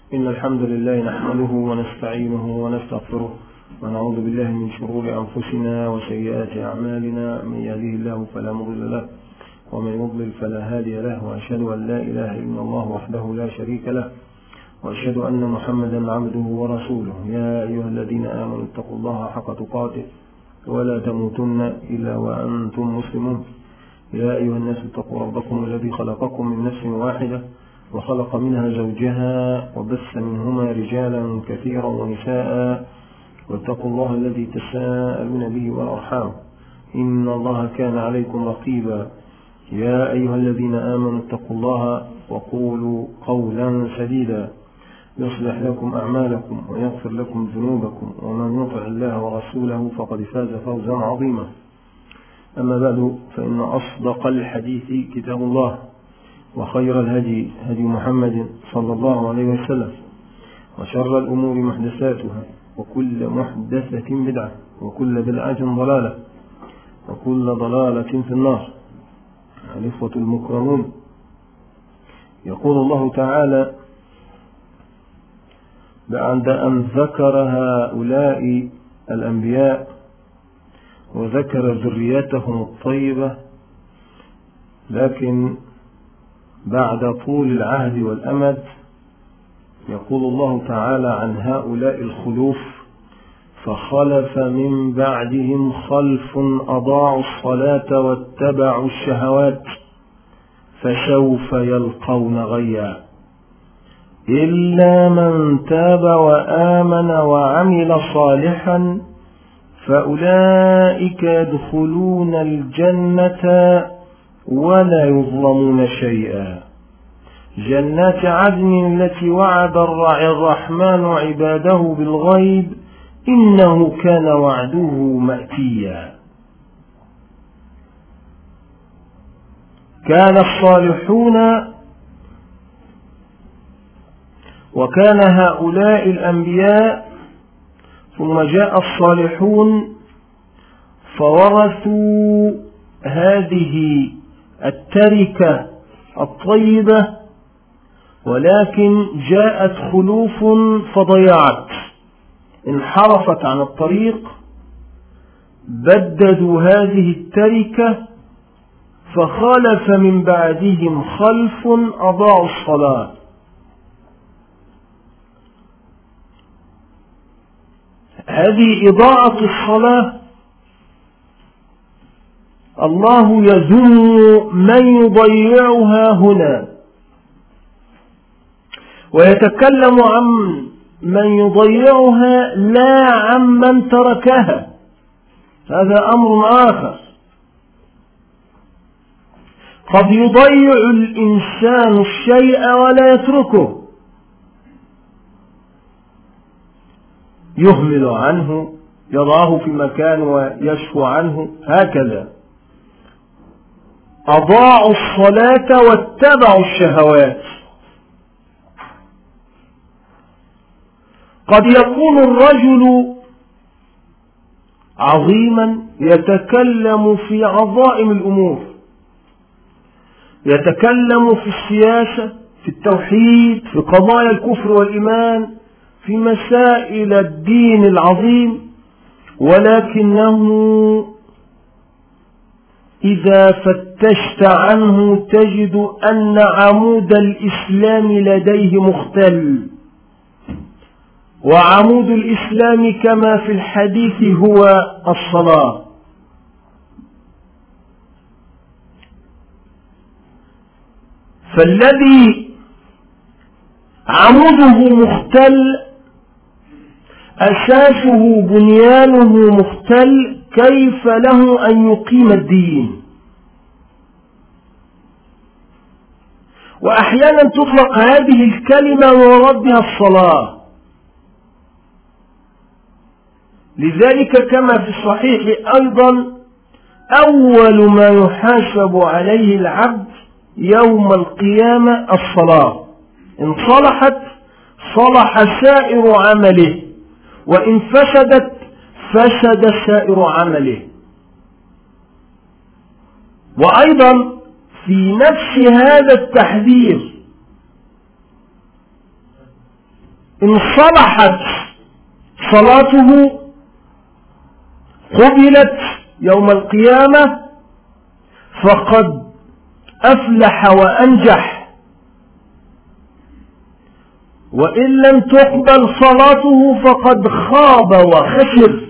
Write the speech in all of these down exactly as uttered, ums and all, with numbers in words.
إن الحمد لله نحمده ونستعينه ونستغفره ونعوذ بالله من شرور أنفسنا وسيئات أعمالنا. من يهده الله فلا مضل له ومن يضلل فلا هادي له، وأشهد أن لا إله إلا الله وحده لا شريك له، وأشهد أن محمدا عبده ورسوله. يا أيها الذين آمنوا اتقوا الله حق تقاته ولا تموتن إلا وأنتم مسلمون. يا أيها الناس اتقوا ربكم الذي خلقكم من نفس واحدة وخلق منها زوجها وبث منهما رجالا كثيرا ونساء، واتقوا الله الذي تساءلون به والأرحام إن الله كان عليكم رقيبا. يا أيها الذين آمنوا اتقوا الله وقولوا قولا سديدا يصلح لكم أعمالكم ويغفر لكم ذنوبكم، ومن يطع الله ورسوله فقد فاز فوزا عظيما. أما بعد، فإن أصدق الحديث كتاب الله، وخير الهدي هدي محمد صلى الله عليه وسلم، وشر الأمور محدثاتها، وكل محدثة بدعة، وكل بدعة ضلالة، وكل ضلالة في النار. الإخوة المكرمون، يقول الله تعالى بعد أن ذكر هؤلاء الأنبياء وذكر ذريتهم الطيبة، لكن بعد طول العهد والأمد يقول الله تعالى عن هؤلاء الخلوف: فخلف من بعدهم خلف أضاعوا الصلاة واتبعوا الشهوات فسوف يلقون غيا إلا من تاب وآمن وعمل صالحا فأولئك يدخلون الجنة ولا يظلمون شيئا. جنات عدن التي وعد الرحمن عباده بالغيب إنه كان وعده مأتيا. كان الصالحون وكان هؤلاء الأنبياء، ثم جاء الصالحون فورثوا هذه التركة الطيبة، ولكن جاءت خلوف فضيعت، انحرفت عن الطريق، بددوا هذه التركة فخالف من بعدهم خلف أضاعوا الصلاة. هذه إضاعة الصلاة الله يذم من يضيعها هنا، ويتكلم عن من يضيعها لا عن من تركها. هذا أمر آخر. قد يضيع الإنسان الشيء ولا يتركه، يهمل عنه، يضعه في مكان ويشفو عنه، هكذا. أضاعوا الصلاة واتبعوا الشهوات. قد يكون الرجل عظيما يتكلم في عظائم الأمور، يتكلم في السياسة، في التوحيد، في قضايا الكفر والإيمان، في مسائل الدين العظيم، ولكنه إذا فتشت عنه تجد أن عمود الإسلام لديه مختل. وعمود الإسلام كما في الحديث هو الصلاة. فالذي عموده مختل، أساسه بنيانه مختل، كيف له أن يقيم الدين؟ وأحيانا تطلق هذه الكلمة ويراد بها الصلاة. لذلك كما في الصحيح أيضا: أول ما يحاسب عليه العبد يوم القيامة الصلاة، إن صلحت صلح سائر عمله، وإن فسدت فسد سائر عمله. وأيضا في نفس هذا التحذير إن صلحت صلاته قبلت يوم القيامة فقد أفلح وأنجح، وإن لم تقبل صلاته فقد خاب وخسر.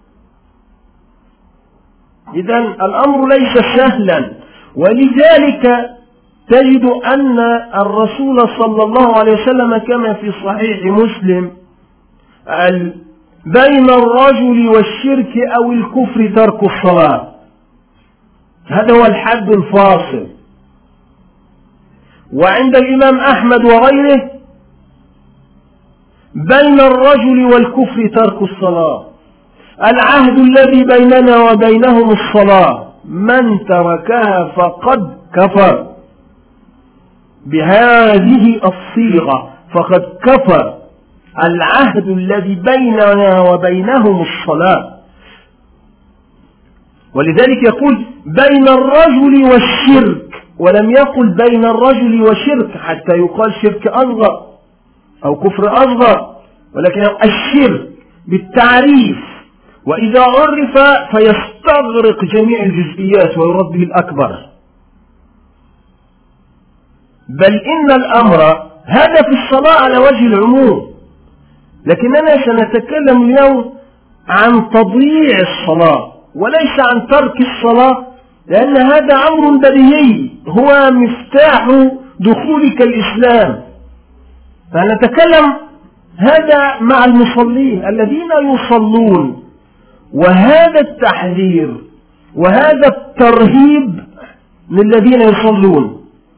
إذن الأمر ليس سهلا، ولذلك تجد أن الرسول صلى الله عليه وسلم كما في صحيح مسلم بين الرجل والشرك أو الكفر ترك الصلاة، هذا هو الحد الفاصل. وعند الإمام أحمد وغيره بين الرجل والكفر ترك الصلاة، العهد الذي بيننا وبينهم الصلاة، من تركها فقد كفر، بهذه الصيغة فقد كفر. العهد الذي بيننا وبينهم الصلاة، ولذلك يقول بين الرجل والشرك، ولم يقل بين الرجل وشرك حتى يقال شرك أصغر أو كفر أصغر، ولكن الشرك بالتعريف، وإذا عرف فيستغرق جميع الجزئيات ويرد به الأكبر. بل إن الأمر هذا في الصلاة على وجه العموم، لكننا سنتكلم اليوم عن تضييع الصلاة وليس عن ترك الصلاة، لأن هذا أمر بديهي هو مفتاح دخولك الإسلام. فنتكلم هذا مع المصلين الذين يصلون، وهذا التحذير وهذا الترهيب للذين يصلون.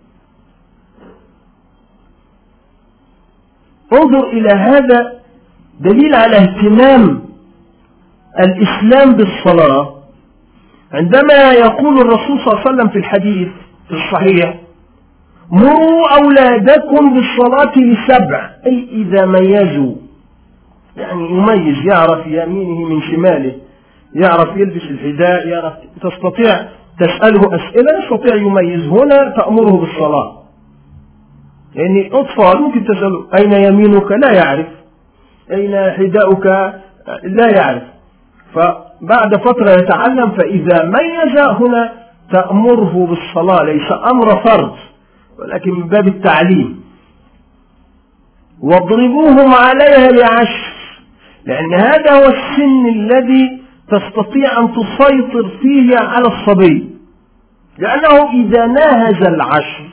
انظر إلى هذا دليل على اهتمام الإسلام بالصلاة، عندما يقول الرسول صلى الله عليه وسلم في الحديث في الصحيح: مروا أولادكم بالصلاة لسبع، أي إذا ميزوا، يعني يميز، يعرف يمينه من شماله، يعرف يلبس الحذاء، يعرف، تستطيع تسأله أسئلة، يستطيع يميز. هنا تأمره بالصلاة، يعني أطفال ممكن تسأله أين يمينك، لا يعرف، أين حذاؤك، لا يعرف، فبعد فترة يتعلم. فإذا ميز هنا تأمره بالصلاة، ليس أمر فرض ولكن من باب التعليم. واضربوهم عليها بعشر، لأن هذا هو السن الذي تستطيع أن تسيطر فيه على الصبي، لأنه إذا ناهز العشر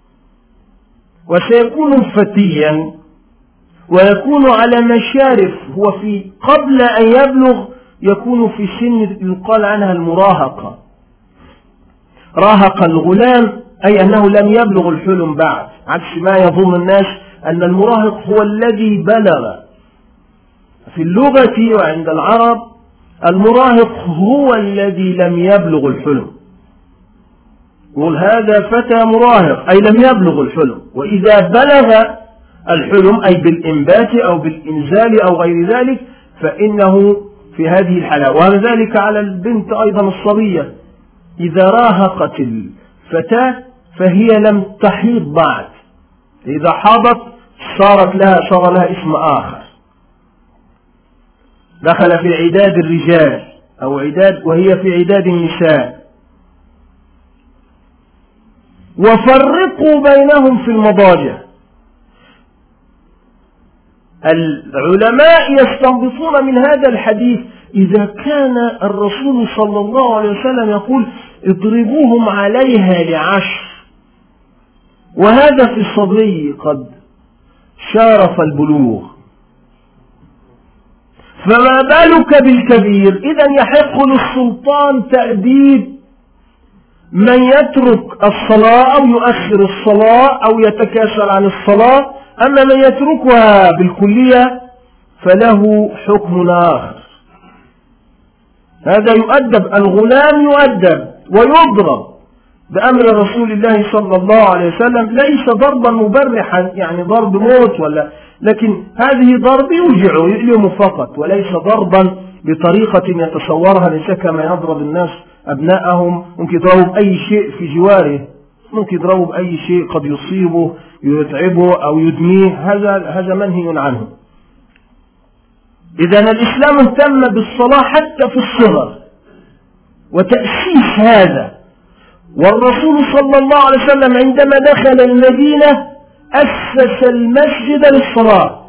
وسيكون فتيا ويكون على مشارف، هو في قبل أن يبلغ يكون في سن يقال عنها المراهقة. راهق الغلام أي أنه لم يبلغ الحلم بعد، عكس ما يظن الناس أن المراهق هو الذي بلغ. في اللغة وعند العرب المراهق هو الذي لم يبلغ الحلم، يقول هذا فتى مراهق أي لم يبلغ الحلم. وإذا بلغ الحلم أي بالإنبات أو بالإنزال أو غير ذلك فإنه في هذه الحالة. وذلك على البنت أيضا الصبية، إذا راهقت الفتاة فهي لم تحيض بعد، إذا حاضت صارت لها صار لها اسم آخر، دخل في عداد الرجال أو عداد، وهي في عداد النساء. وفرقوا بينهم في المضاجع. العلماء يستنبطون من هذا الحديث إذا كان الرسول صلى الله عليه وسلم يقول اضربوهم عليها لعشر، وهذا في الصبي قد شارف البلوغ، فما بالك بالكبير؟ إذن يحق للسلطان تأديب من يترك الصلاة أو يؤخر الصلاة أو يتكاسل عن الصلاة، أما من يتركها بالكلية فله حكم آخر. هذا يؤدب، الغلام يؤدب ويضرب بأمر رسول الله صلى الله عليه وسلم، ليس ضربا مبرحا يعني ضرب موت ولا، لكن هذه ضرب يوجعه يؤلمه فقط، وليس ضربا بطريقة يتصورها الإنسان كما يضرب الناس أبنائهم، ممكن يضربوا بأي شيء في جواره، ممكن يضربوا بأي شيء قد يصيبه يتعبه أو يدميه، هذا هذا منهي عنه. إذن الإسلام اهتم بالصلاة حتى في الصغر وتأسيس هذا. والرسول صلى الله عليه وسلم عندما دخل المدينة أسس المسجد للصلاة،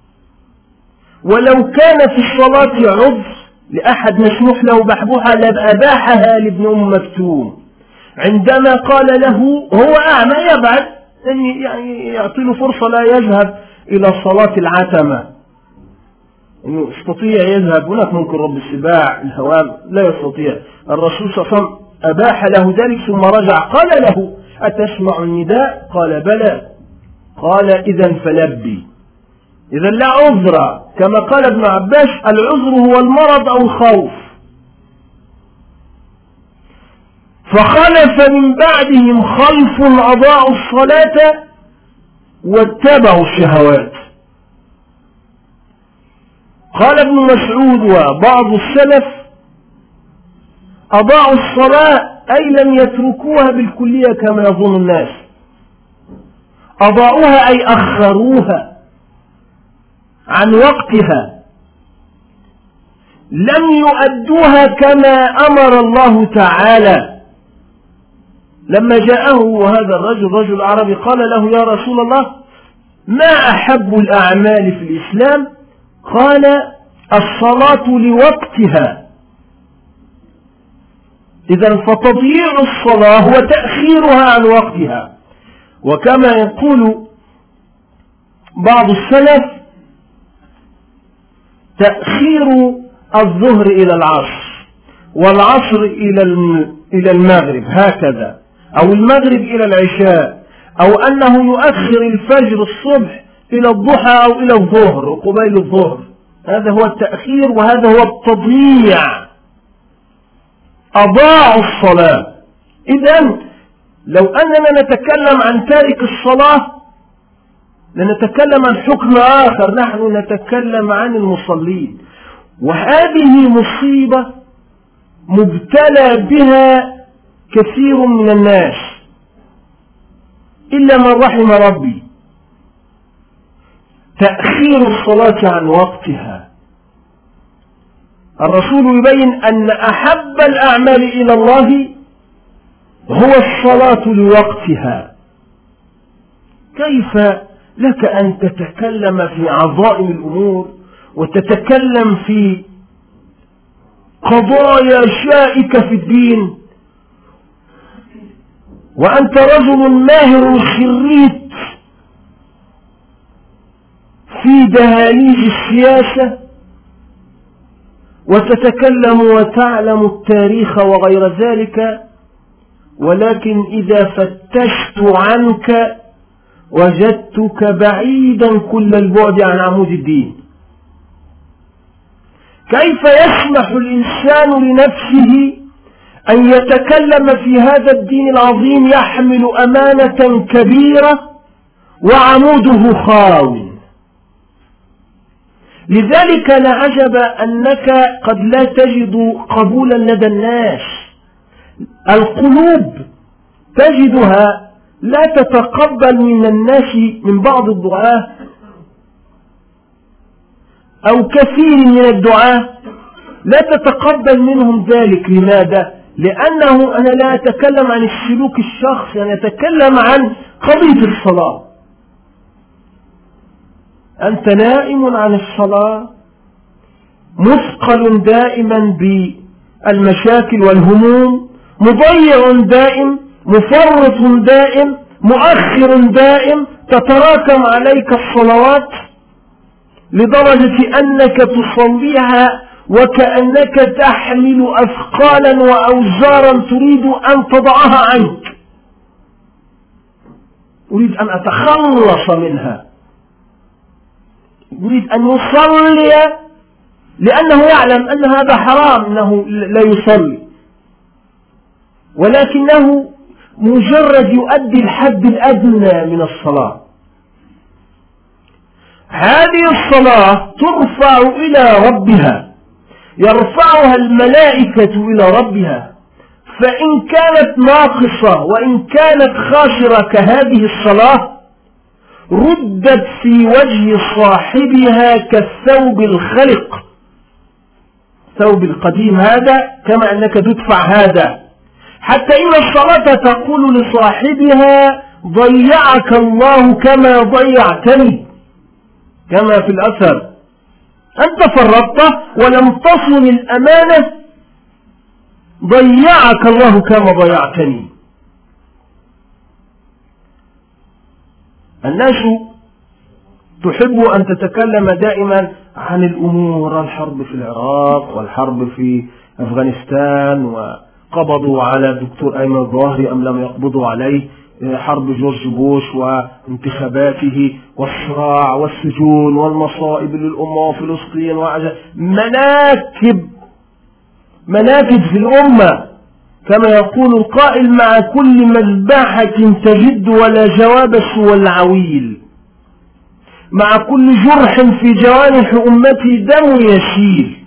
ولو كان في الصلاة عذر لأحد مسموح له بحبوحة لأباحها لابن أم مكتوم عندما قال له هو أعمى يبعد، يعني يعطي له فرصة لا يذهب إلى صلاة العتمة، إنه يستطيع يذهب هناك ممكن رب السباع الهوام لا يستطيع. الرسول صلى الله عليه وسلم أباح له ذلك ثم رجع قال له أتسمع النداء؟ قال بلى. قال إذن فلبي. إذن لا عذر، كما قال ابن عباس العذر هو المرض أو الخوف. فخلف من بعدهم خلف أضاعوا الصلاة واتبعوا الشهوات. قال ابن مسعود وبعض السلف أضاعوا الصلاة أي لم يتركوها بالكلية كما يظن الناس، أضاعوها أي أخروها عن وقتها، لم يؤدوها كما أمر الله تعالى. لما جاءه هذا الرجل رجل عربي قال له يا رسول الله ما أحب الأعمال في الإسلام؟ قال الصلاة لوقتها. إذن فتضييع الصلاة هو تأخيرها عن وقتها. وكما يقول بعض السلف تأخير الظهر إلى العصر والعصر إلى المغرب هكذا، أو المغرب إلى العشاء، أو أنه يؤخر الفجر الصبح إلى الضحى أو إلى الظهر وقبيل الظهر، هذا هو التأخير وهذا هو التضييع. أضاعوا الصلاة. إذن لو أننا نتكلم عن تارك الصلاة لنتكلم عن حكم آخر، نحن نتكلم عن المصلين، وهذه مصيبة مبتلى بها كثير من الناس إلا من رحم ربي، تأخير الصلاة عن وقتها. الرسول يبين أن أحب الأعمال إلى الله هو الصلاة لوقتها. كيف لك أن تتكلم في عظائم الأمور وتتكلم في قضايا شائكة في الدين وأنت رجل ماهر خريت في دهاليز السياسة وتتكلم وتعلم التاريخ وغير ذلك، ولكن إذا فتشت عنك وجدتك بعيدا كل البعد عن عمود الدين. كيف يسمح الإنسان لنفسه أن يتكلم في هذا الدين العظيم يحمل أمانة كبيرة وعموده خاو؟ لذلك لا عجب أنك قد لا تجد قبولا لدى الناس. القلوب تجدها لا تتقبل من الناس، من بعض الدعاة أو كثير من الدعاة لا تتقبل منهم ذلك. لماذا؟ لأنه أنا لا أتكلم عن السلوك الشخصي، أنا أتكلم عن قضية الصلاة. أنت نائم عن الصلاة، مثقل دائما بالمشاكل والهموم، مضيع دائم، مفرط دائم، مؤخر دائم، تتراكم عليك الصلوات لدرجة أنك تصليها وكأنك تحمل أثقالا وأوزارا تريد أن تضعها عنك. أريد أن أتخلص منها، يريد أن يصلي لأنه يعلم أن هذا حرام، أنه لا يصلي، ولكنه مجرد يؤدي الحد الأدنى من الصلاة. هذه الصلاة ترفع إلى ربها، يرفعها الملائكة إلى ربها، فإن كانت ناقصة وإن كانت خاسرة كهذه الصلاة ردت في وجه صاحبها كالثوب الخلق، ثوب القديم هذا كما أنك تدفع هذا، حتى إن الصلاة تقول لصاحبها ضيعك الله كما ضيعتني، كما في الأثر أنت فرطت ولم تصن الأمانة، ضيعك الله كما ضيعتني. الناس تحب أن تتكلم دائما عن الأمور، الحرب في العراق والحرب في أفغانستان، وقبضوا على الدكتور أيمن الظاهري أم لم يقبضوا عليه، حرب جورج بوش وانتخاباته والصراع والسجون والمصائب للأمة وفلسطين وعجل، مناكب مناكب في الأمة، كما يقول القائل مع كل مذبحة تجد ولا جواب سوى العويل، مع كل جرح في جوانح أمتي دم يسيل.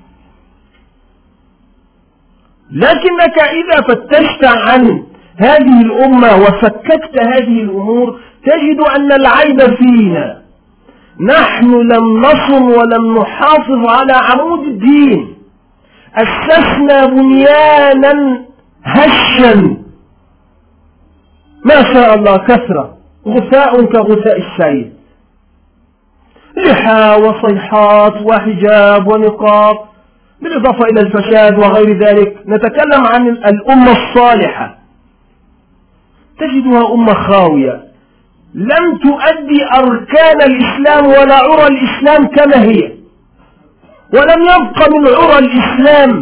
لكنك إذا فتشت عن هذه الأمة وفككت هذه الأمور تجد أن العيب فينا، نحن لم نصن ولم نحافظ على عمود الدين، أسسنا بنيانا هشا ما شاء الله كثرة، غثاء كغثاء السيل، لحى وصيحات وحجاب ونقاب، بالإضافة إلى الفساد وغير ذلك. نتكلم عن الأمة الصالحة تجدها أمة خاوية، لم تؤدي أركان الإسلام ولا عرى الإسلام كما هي، ولم يبق من عرى الإسلام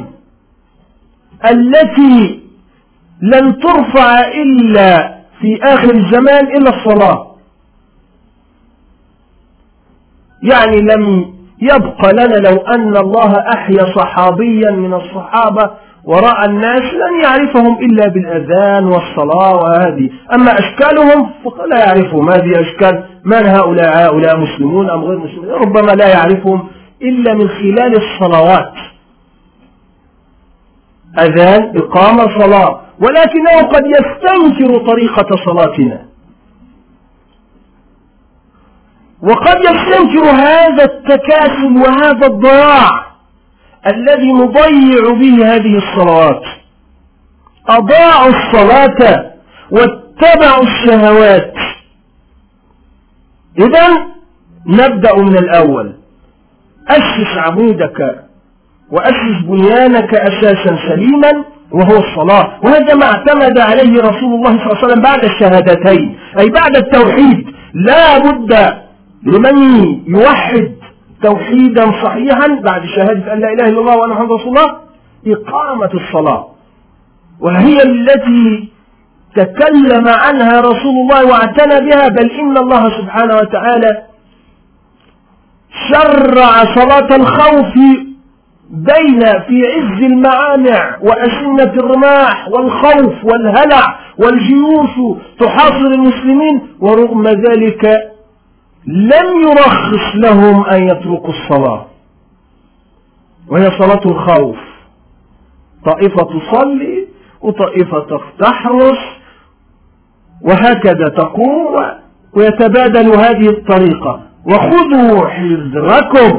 التي لن ترفع إلا في آخر الزمان إلا الصلاة. يعني لم يبق لنا، لو أن الله أحيا صحابيا من الصحابة وراء الناس لن يعرفهم إلا بالأذان والصلاة وهذه، أما أشكالهم فلا يعرفهم، هذه أشكال من هؤلاء، هؤلاء مسلمون أم غير مسلمون، ربما لا يعرفهم إلا من خلال الصلوات، أذان إقامة صلاة، ولكنه قد يستنكر طريقة صلاتنا، وقد يستنكر هذا التكاسل وهذا الضياع الذي نضيع به هذه الصلوات. أضاعوا الصلاة واتبعوا الشهوات. إذن نبدأ من الأول، أسس عمودك وأسس بنيانك أساسا سليما وهو الصلاة، وهذا ما اعتمد عليه رسول الله صلى الله عليه وسلم بعد الشهادتين، أي بعد التوحيد. لا بد لمن يوحد توحيدا صحيحا بعد شهادة أن لا إله إلا الله وأن محمد رسول الله إقامة الصلاة، وهي التي تكلم عنها رسول الله واعتنى بها، بل إن الله سبحانه وتعالى شرع صلاة الخوف بين في عز المعامع وأسنة الرماح والخوف والهلع والجيوش تحاصر المسلمين، ورغم ذلك لم يرخص لهم أن يتركوا الصلاة، وهي صلاة الخوف. طائفة تصلي وطائفة تحرس، وهكذا تقوم ويتبادل هذه الطريقة، وخذوا حذركم.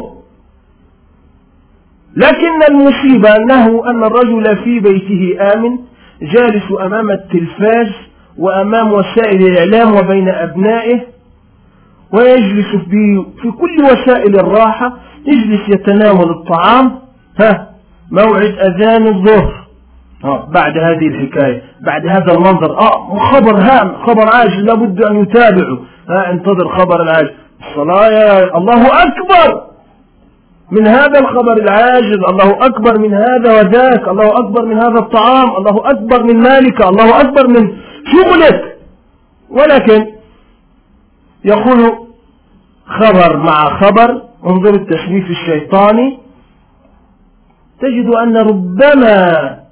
لكن المصيبة أنه أن الرجل في بيته آمن جالس أمام التلفاز وأمام وسائل الإعلام وبين أبنائه، ويجلس في كل وسائل الراحة، يجلس يتناول الطعام، ها موعد أذان الظهر، بعد هذه الحكاية، بعد هذا المنظر، آه خبر هام، خبر عاجل لابد أن يتابعه، ها انتظر خبر العاجل، الصلاة يا الله أكبر من هذا الخبر العاجل، الله أكبر من هذا وذاك، الله أكبر من هذا الطعام، الله أكبر من مالك، الله أكبر من شغلك. ولكن يقول خبر مع خبر، انظر التسويف الشيطاني، تجد أن ربما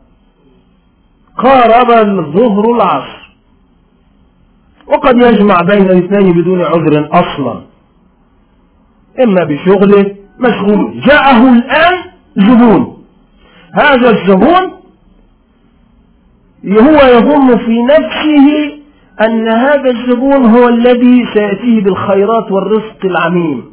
قارب الظهر العصر، وقد يجمع بين الاثنين بدون عذر أصلا، إما بشغله مشغول، جاءه الآن زبون، هذا الزبون هو يظن في نفسه أن هذا الزبون هو الذي سيأتيه بالخيرات والرزق العميم،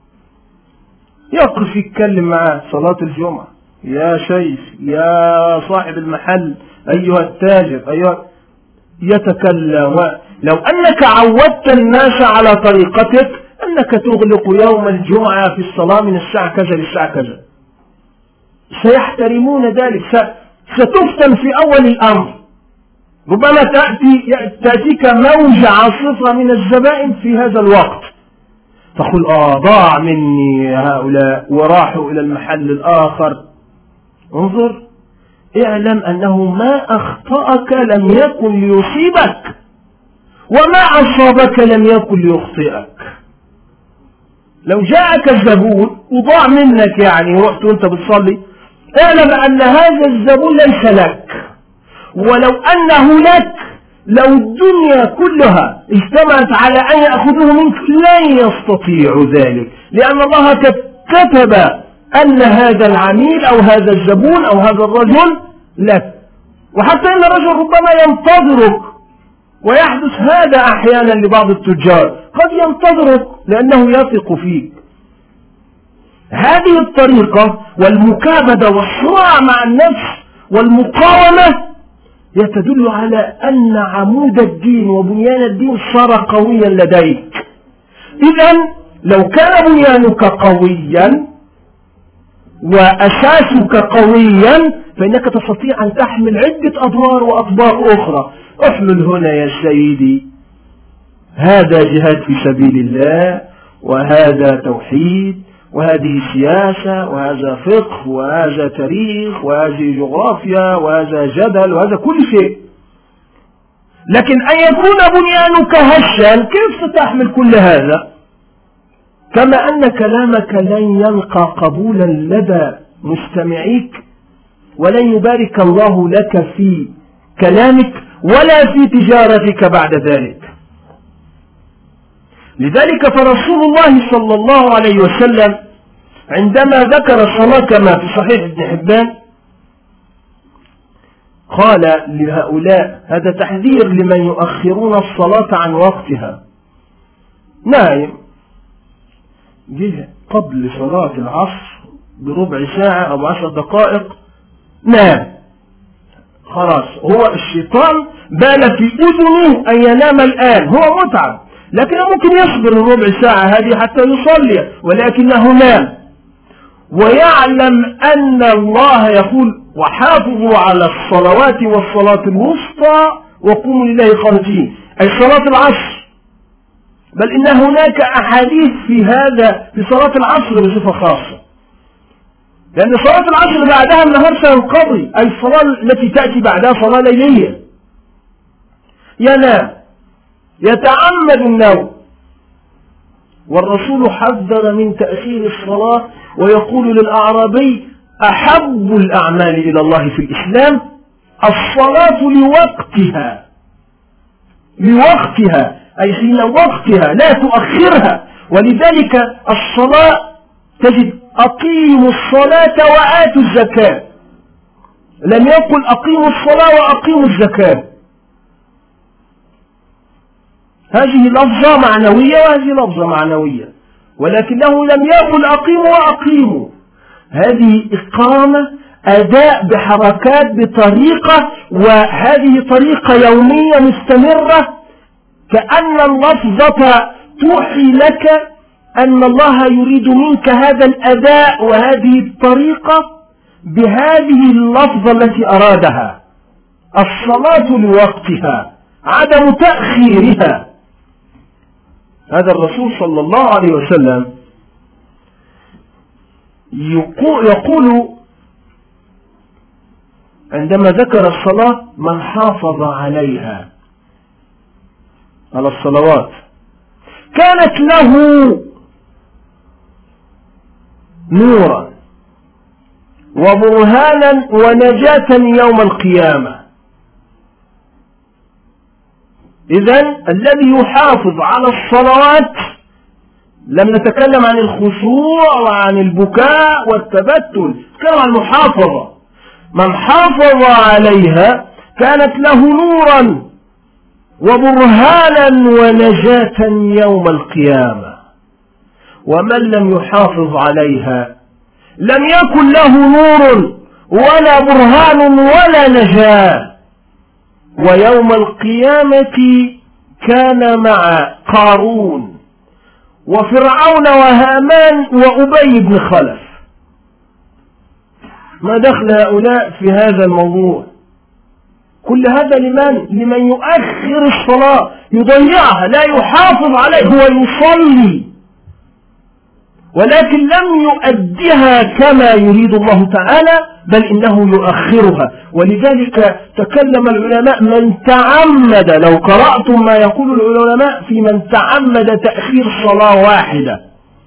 يقف يتكلم معاه صلاة الجمعة، يا شيخ، يا صاحب المحل، أيها التاجر، أيها، يتكلم. لو أنك عودت الناس على طريقتك أنك تغلق يوم الجمعة في الصلاة من الساعة كذا للساعة كذا، سيحترمون ذلك. ستفتن في أول الأمر، ربما تأتي تأتيك موجة عاصفة من الزبائن في هذا الوقت، تقول آه ضاع مني هؤلاء وراحوا إلى المحل الآخر. انظر، اعلم أنه ما أخطأك لم يكن ليصيبك، وما أصابك لم يكن ليخطئك. لو جاءك الزبون وضاع منك، يعني رحت وانت بتصلي، اعلم أن هذا الزبون ليس لك، ولو أنه لك لو الدنيا كلها اجتمعت على أن يأخذوه منك لن يستطيعوا ذلك، لأن الله كتب أن هذا العميل أو هذا الزبون أو هذا الرجل لك. وحتى أن الرجل ربما ينتظرك، ويحدث هذا أحيانا لبعض التجار، قد ينتظرك لأنه يثق فيك. هذه الطريقة والمكابدة والصراع مع النفس والمقاومة يتدل على أن عمود الدين وبنيان الدين صار قويا لديك. إذن لو كان بنيانك قويا وأساسك قويا فإنك تستطيع أن تحمل عدة أدوار وأطباق أخرى. احمل هنا يا سيدي هذا جهاد في سبيل الله، وهذا توحيد، وهذه سياسة، وهذا فقه، وهذا تاريخ، وهذه جغرافيا، وهذا جدل، وهذا كل شيء. لكن أن يكون بنيانك هشا كيف ستحمل كل هذا؟ كما أن كلامك لن يلقى قبولا لدى مستمعيك، ولن يبارك الله لك في كلامك ولا في تجارتك بعد ذلك. لذلك فرسول الله صلى الله عليه وسلم عندما ذكر الصلاة كما في صحيح ابن حبان قال لهؤلاء، هذا تحذير لمن يؤخرون الصلاة عن وقتها، نايم جه قبل صلاة العصر بربع ساعة أو عشر دقائق نام، خلاص هو الشيطان بال في أذنه أن ينام الآن، هو متعب لكنه ممكن يصبر الربع ساعة هذه حتى يصلي، ولكنه نام ويعلم أن الله يقول وحافظوا على الصلوات والصلاة الوسطى وقوموا لله قانتين، أي صلاة العصر. بل إن هناك أحاديث في هذا في صلاة العصر بصفة خاصة، لأن صلاة العصر بعدها النهار سينقضي، أي الصلاة التي تأتي بعدها صلاة ليلية. ينام، يتعمد النوم، والرسول حذر من تأخير الصلاة ويقول للأعرابي أحب الأعمال إلى الله في الإسلام الصلاة لوقتها، لوقتها أي حين وقتها لا تؤخرها. ولذلك الصلاة تجد أقيموا الصلاة وآتوا الزكاة، لم يقل أقيموا الصلاة وأقيموا الزكاة. هذه لفظة معنوية وهذه لفظة معنوية، ولكنه لم يقل أقيموا وأقيموا. هذه إقامة أداء بحركات بطريقة، وهذه طريقة يومية مستمرة، كأن اللفظة توحي لك أن الله يريد منك هذا الأداء وهذه الطريقة بهذه اللفظة التي أرادها، الصلاة لوقتها، عدم تأخيرها. هذا الرسول صلى الله عليه وسلم يقول عندما ذكر الصلاة من حافظ عليها، على الصلوات، كانت له نورا وبرهانا ونجاة يوم القيامة. إذن الذي يحافظ على الصلوات، لم نتكلم عن الخشوع وعن البكاء والتبتل، نتكلم عن المحافظة. من حافظ عليها كانت له نورا وبرهانا ونجاة يوم القيامة. ومن لم يحافظ عليها لم يكن له نور ولا برهان ولا نجاة. ويوم القيامة كان مع قارون وفرعون وهامان وأبي بن خلف. ما دخل هؤلاء في هذا الموضوع؟ كل هذا لمن؟ لمن يؤخر الصلاة، يضيعها، لا يحافظ عليه، هو يصلي ولكن لم يؤديها كما يريد الله تعالى، بل إنه يؤخرها. ولذلك تكلم العلماء من تعمد، لو قرأتم ما يقول العلماء في من تعمد تأخير صلاة واحدة،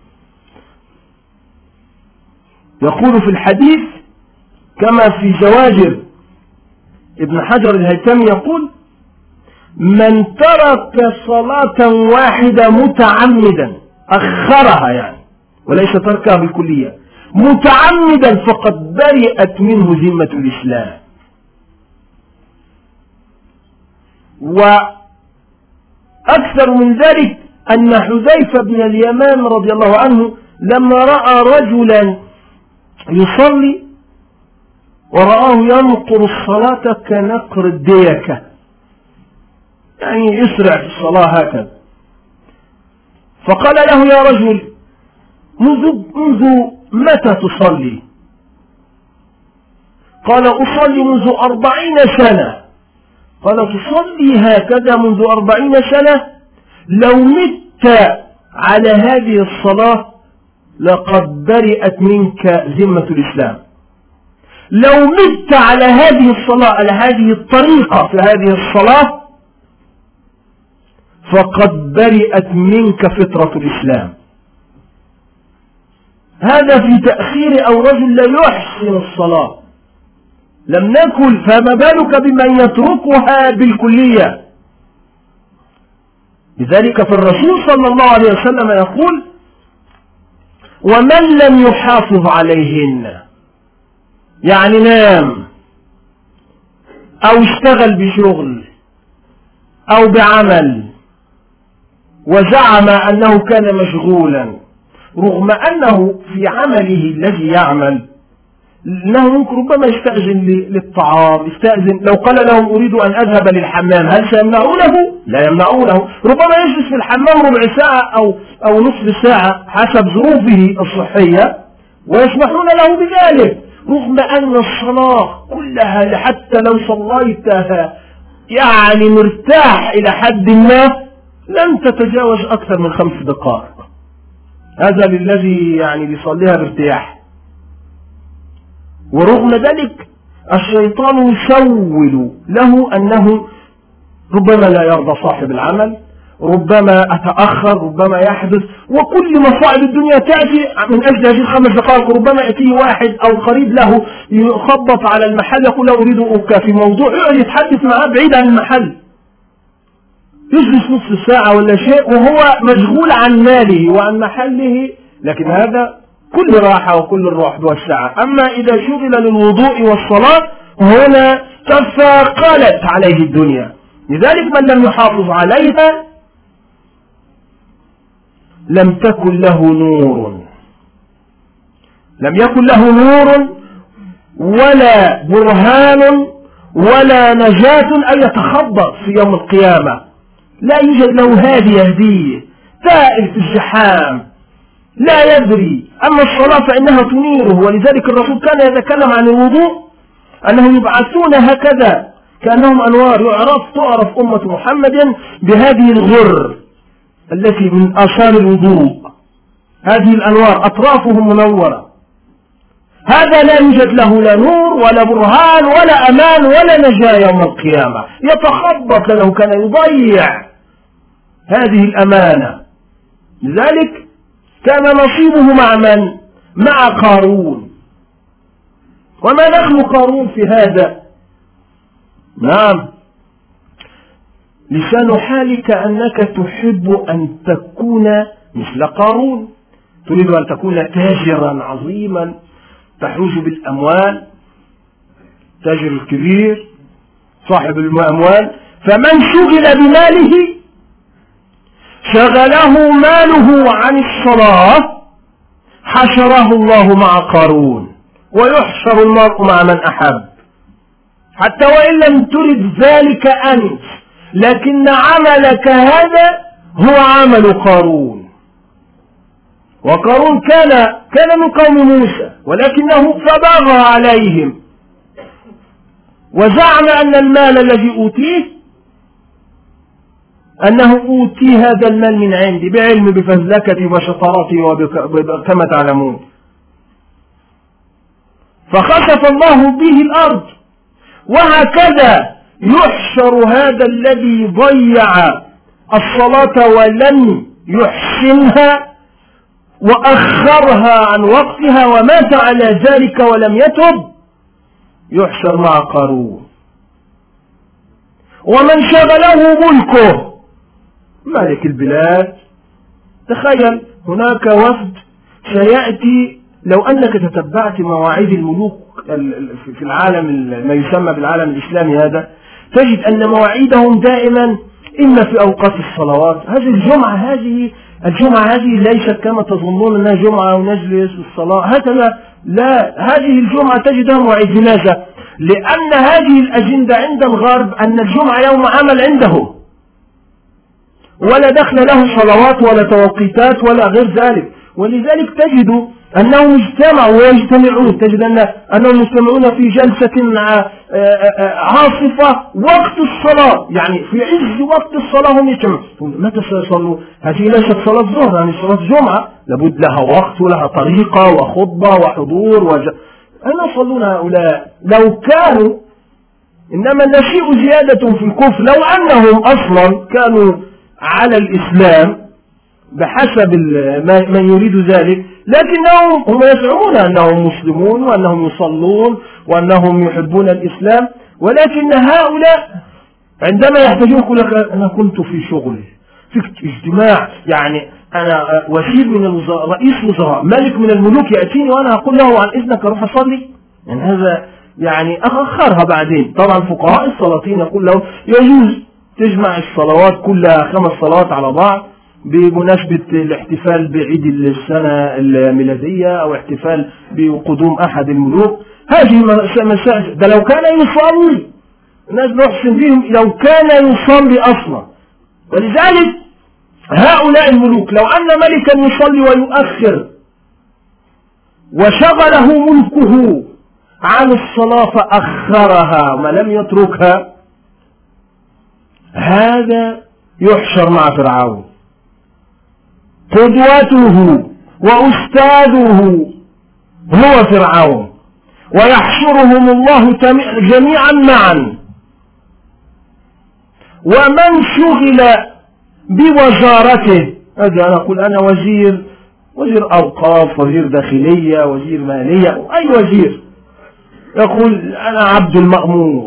يقول في الحديث كما في زواجر ابن حجر الهيثمي يقول: من ترك صلاة واحدة متعمدا، أخرها يعني وليس تركها بالكلية، متعمدا، فقد برئت منه ذمة الإسلام. وأكثر من ذلك أن حذيفة بن اليمان رضي الله عنه لما رأى رجلا يصلي ورآه ينقر الصلاة كنقر الديكة، يعني يسرع في الصلاة هكذا، فقال له: يا رجل، منذ, منذ متى تصلي؟ قال: أصلي منذ أربعين سنة. قال: تصلي هكذا منذ أربعين سنة؟ لو مت على هذه الصلاة لقد برئت منك ذمة الإسلام. لو مت على هذه الصلاة، على هذه الطريقة في هذه الصلاة، فقد برئت منك فطرة الإسلام. هذا في تأخير أو رجل لا يحسن الصلاة، لم نكن، فما بالك بمن يتركها بالكلية. لذلك فالرسول صلى الله عليه وسلم يقول: ومن لم يحافظ عليهن، يعني نام أو اشتغل بشغل أو بعمل وزعم أنه كان مشغولا، رغم أنه في عمله الذي يعمل أنه ممكن ربما يستأذن للطعام، يستأذن لو قال لهم أريد أن أذهب للحمام، هل سيمنعونه؟ لا يمنعونه. ربما يجلس في الحمام ربع ساعة أو, أو نصف ساعة حسب ظروفه الصحية ويسمحون له بذلك، رغم أن الصلاة كلها حتى لو صليتها يعني مرتاح إلى حد ما لن تتجاوز أكثر من خمس دقائق. هذا للذي يعني بيصليها بارتياح. ورغم ذلك الشيطان يسول له أنه ربما لا يرضى صاحب العمل، ربما أتأخر، ربما يحدث، وكل مصائب الدنيا تأتي من أجل هذه الخمس دقائق. ربما يأتيه واحد أو قريب له يخبط على المحل يقول له أريد أوكا في موضوع، يقعد يتحدث معاه بعيد عن المحل، يجلس نصف ساعة ولا شيء وهو مشغول عن ماله وعن محله، لكن هذا كل راحة وكل الروح والسعة. أما إذا شغل للوضوء والصلاة هنا تثاقلت عليه الدنيا. لذلك من لم يحافظ عليها لم تكن له نور، لم يكن له نور ولا برهان ولا نجاة أن يتخبط في يوم القيامة، لا يوجد له هادي يهديه، تائه في الزحام لا يدري. أما الصلاة فإنها تنيره. ولذلك الرسول كان يتكلم عن الوضوء أنهم يبعثون هكذا كأنهم أنوار، يعرف تعرف أمة محمد بهذه الغر التي من آثار الوضوء، هذه الأنوار أطرافهم منورة. هذا لا يوجد له لا نور ولا برهان ولا أمان ولا نجاة يوم القيامة، يتخبط لأنه كان يضيع هذه الأمانة. لذلك كان نصيبه مع من؟ مع قارون. وما دخل قارون في هذا؟ نعم، لسان حالك أنك تحب أن تكون مثل قارون، تريد أن تكون تاجرا عظيما تحوز بالأموال، تاجر الكبير صاحب الأموال، فمن شغل بماله شغله ماله عن الصلاة حشره الله مع قارون، ويحشر المرء مع من أحب، حتى وإن لم ترد ذلك أنت، لكن عملك هذا هو عمل قارون. وقارون كان كان من قوم موسى، ولكنه فبغى عليهم وزعم أن المال الذي أوتيه أنه أوتي هذا المال من عندي بعلم بفزلكتي وشطارتي كما تعلمون. فخسف الله به الأرض. وهكذا يحشر هذا الذي ضيع الصلاة ولم يحسنها وأخرها عن وقتها ومات على ذلك ولم يتب، يحشر مع قارون. ومن شغله ملكه، مالك البلاد. تخيل هناك وفد سيأتي، لو أنك تتبعت مواعيد الملوك في العالم ما يسمى بالعالم الإسلامي هذا، تجد أن مواعيدهم دائما إما في أوقات الصلوات. هذه الجمعة هذه الجمعة هذه ليست كما تظنون أنها جمعة ونجلس الصلاة هكذا، لا، هذه الجمعة تجدها مواعيد. لماذا؟ لأن هذه الأجندة عند الغرب أن الجمعة يوم عمل عندهم، ولا دخل له صلوات ولا توقيتات ولا غير ذلك. ولذلك تجد أنهم اجتمعوا ويجتمعون، تجد أن أنهم يجتمعون في جلسة عاصفة وقت الصلاة، يعني في عز وقت الصلاة هم يجتمعون. متى سيصلوا؟ هذه ليست صلاة ظهر، يعني صلاة جمعة لابد لها وقت ولها طريقة وخطبة وحضور وج... أين يصلون هؤلاء؟ لو كانوا، إنما النشيء زيادة في الكفر، لو أنهم أصلا كانوا على الإسلام بحسب من يريد ذلك، لكنهم هم يزعمون أنهم مسلمون وأنهم يصلون وأنهم يحبون الإسلام، ولكن هؤلاء عندما يحتاجون يقول لك أنا كنت في شغل في اجتماع، يعني أنا وزير من الوزراء، رئيس وزراء، ملك من الملوك يأتيني وأنا أقول له عن إذنك أروح أصلي. يعني هذا يعني أخرها بعدين. طبعا فقهاء السلاطين يقول له يجوز تجمع الصلوات كلها خمس صلوات على بعض بمناسبة الاحتفال بعيد السنة الميلادية أو احتفال بقدوم أحد الملوك. هذه مسائل، ده لو كان يصلي الناس نحسن بهم لو كان يصلي أصلا. ولذلك هؤلاء الملوك لو أن ملكا يصلي ويؤخر وشغله ملكه عن الصلاة فأخرها وما لم يتركها، هذا يحشر مع فرعون. قدوته وأستاذه هو فرعون، ويحشرهم الله جميعا معا. ومن شغل بوزارته، هذا أنا أقول أنا وزير وزير أوقاف، وزير داخلية، وزير مالية، أي وزير، يقول أنا عبد المأمور،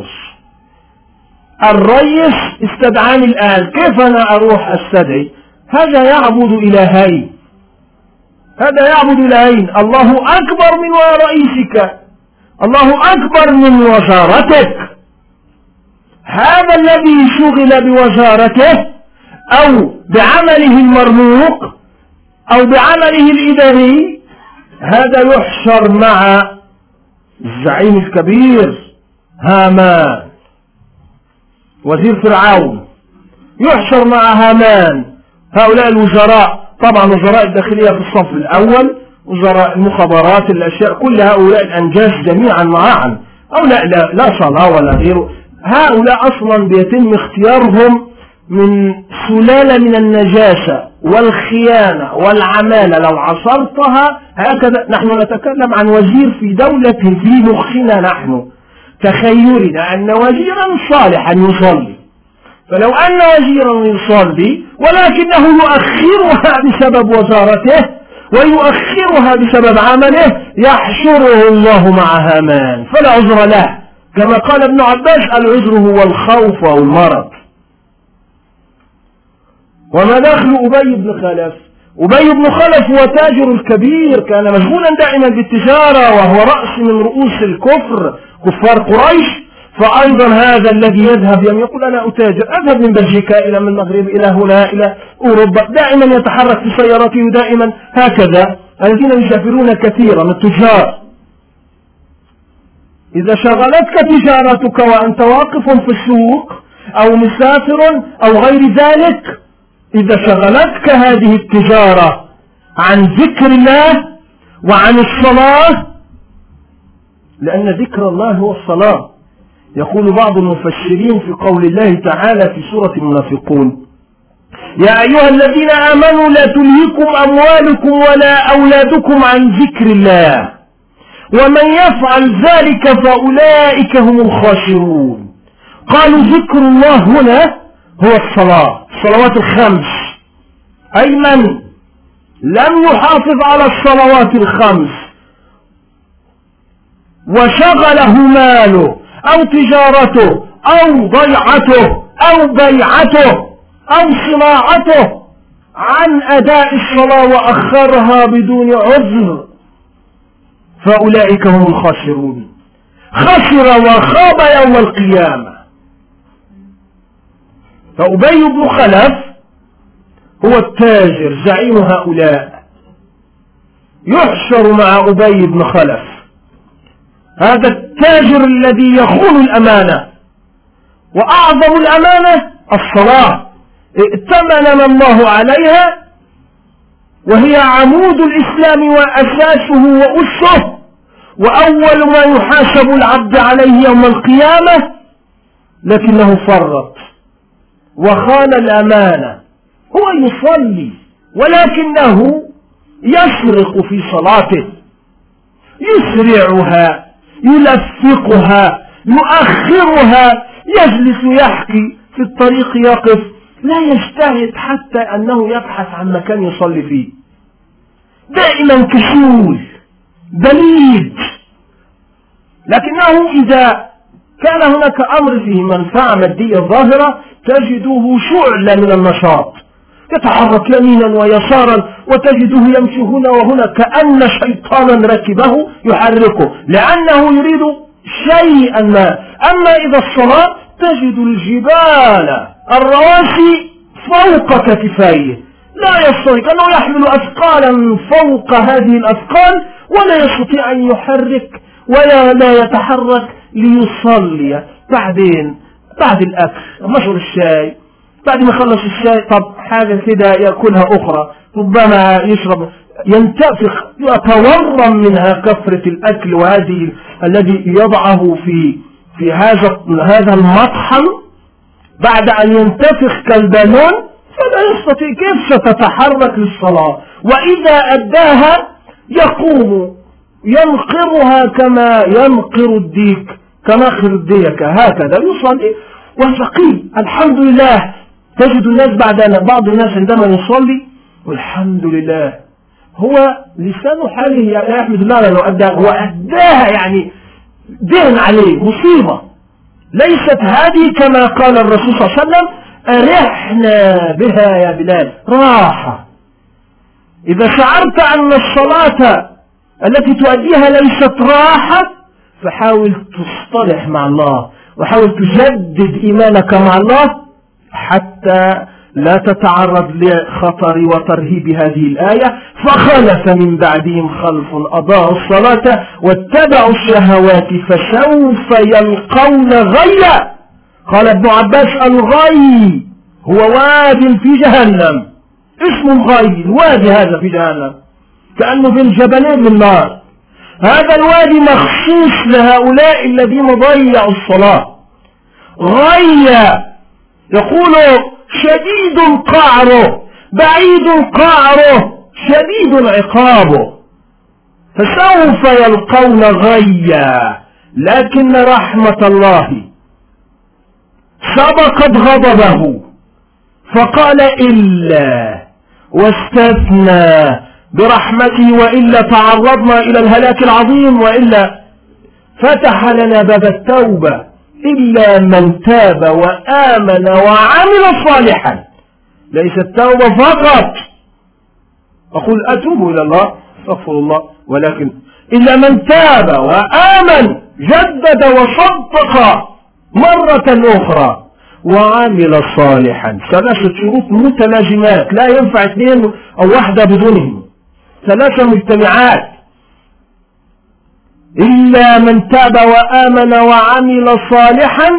الرئيس استدعاني الآن، كيف أنا أروح أستدعي؟ هذا يعبد إلهين، هذا يعبد إلهين، الله أكبر من رئيسك، الله أكبر من وزارتك. هذا الذي شغل بوزارته أو بعمله المرموق أو بعمله الإداري، هذا يحشر مع الزعيم الكبير هامان وزير فرعون، يحشر مع هامان. هؤلاء الوزراء، طبعا وزراء الداخلية في الصف الأول، وزراء المخابرات، الأشياء كل هؤلاء الأنجاز جميعا معا، هؤلاء لا, لا صلاة ولا غيره. هؤلاء أصلا بيتم اختيارهم من سلالة من النجاسة والخيانة والعمالة. لو عصرتها هكذا، نحن نتكلم عن وزير في دولة في مخنا نحن، تخيلنا أن وزيرا صالحا يصلي، فلو أن وزيرا يصلي ولكنه يؤخرها بسبب وزارته ويؤخرها بسبب عمله، يحشره الله مع هامان فلا عذر له، كما قال ابن عباس العذر هو الخوف أو المرض. وما دخل أبي بن خلف؟ أبي بن خلف هو تاجر الكبير، كان مشغولا دائما بالتجارة، وهو رأس من رؤوس الكفر كفار قريش. فأيضا هذا الذي يذهب يقول أنا أتاجر، أذهب من بلجيكا إلى من المغرب إلى هنا إلى أوروبا، دائما يتحرك في سيارته دائما هكذا. الذين يسافرون كثيرا التجار، إذا شغلتك تجارتك وأنت واقف في السوق أو مسافر أو غير ذلك، إذا شغلتك هذه التجارة عن ذكر الله وعن الصلاة، لأن ذكر الله هو الصلاة. يقول بعض المفسرين في قول الله تعالى في سورة المنافقون: يا أيها الذين آمنوا لا تلهكم أموالكم ولا أولادكم عن ذكر الله ومن يفعل ذلك فأولئك هم الخاسرون. قالوا ذكر الله هنا هو الصلاة، الصلوات الخمس، أي من لم يحافظ على الصلوات الخمس وشغله ماله أو تجارته أو ضيعته أو بيعته أو صناعته عن أداء الصلاة وأخرها بدون عذر، فأولئك هم الخاسرون. خسر وخاب يوم القيامة. فأبي بن خلف هو التاجر زعيم هؤلاء، يحشر مع أبي بن خلف، هذا التاجر الذي يخون الأمانة، وأعظم الأمانة الصلاة، ائتمننا الله عليها وهي عمود الإسلام وأساسه وأسه، وأول ما يحاسب العبد عليه يوم القيامة، لكنه فرط وخان الأمانة. هو يصلي ولكنه يسرق في صلاته، يسرعها، يلفقها، يؤخرها، يجلس يحكي في الطريق، يقف، لا يجتهد حتى أنه يبحث عن مكان يصلي فيه، دائما كسول بليد. لكنه إذا كان هناك أمر فيه منفعة مادية ظاهرة تجده شعلة من النشاط، يتحرك يمينا ويسارا، وتجده يمشي هنا وهنا كأن شيطانا ركبه يحركه، لأنه يريد شيئا ما. أما إذا الصلاة تجد الجبال الرواسي فوق كتفيه، لا يستطيع، كأنه يحمل أثقالا فوق هذه الأثقال ولا يستطيع أن يحرك ولا لا يتحرك ليصلي. بعدين بعد الأكل مشرب الشاي، بعد ما يخلص الشاي طب حاجة كده يأكلها أخرى، ربما يشرب، ينتفخ، يتورم منها كثرة الأكل، وهذه الذي يضعه في في هذا هذا المطحن بعد أن ينتفخ كالبالون، فلا يستطيع. كيف ستتحرك للصلاة؟ وإذا أداها يقوم ينقرها كما ينقر الديك، كناخر الديكة، هكذا يصلي وثقيل. الحمد لله. تجد الناس بعد بعض الناس عندما يصلي والحمد لله هو لسان حاله يعني يحمد الله لو أداها، هو أداها يعني دين عليه مصيبة. ليست هذه كما قال الرسول صلى الله عليه وسلم: أرحنا بها يا بلال، راحة. إذا شعرت أن الصلاة التي تؤديها ليست راحة، فحاول تصطلح مع الله وحاول تجدد إيمانك مع الله حتى لا تتعرض لخطر وترهيب هذه الآية: فخلف من بعدهم خلف أضاعوا الصلاة واتبعوا الشهوات فسوف يلقون غيا. قال ابن عباس: الغي هو واد في جهنم، اسم الغي، الوادي هذا في جهنم كأنه بين جبلين من نار. هذا الوادي مخصوص لهؤلاء الذين ضيعوا الصلاة. غيا يقول شديد قعره، بعيد قعره، شديد عقابه، فسوف يلقون غيا. لكن رحمة الله سبقت غضبه فقال إلا، واستثنى برحمته، وإلا تعرضنا إلى الهلاك العظيم، وإلا فتح لنا باب التوبة إلا من تاب وآمن وعمل صالحا. ليس التوبة فقط، أقول أتوب إلى الله أستغفر الله، ولكن إلا من تاب وآمن جدد وصدق مرة أخرى وعمل صالحا. ثلاثة شروط متلازمات، لا ينفع اثنين أو واحدة بدونهم، ثلاثة مجتمعات. إلا من تاب وآمن وعمل صالحا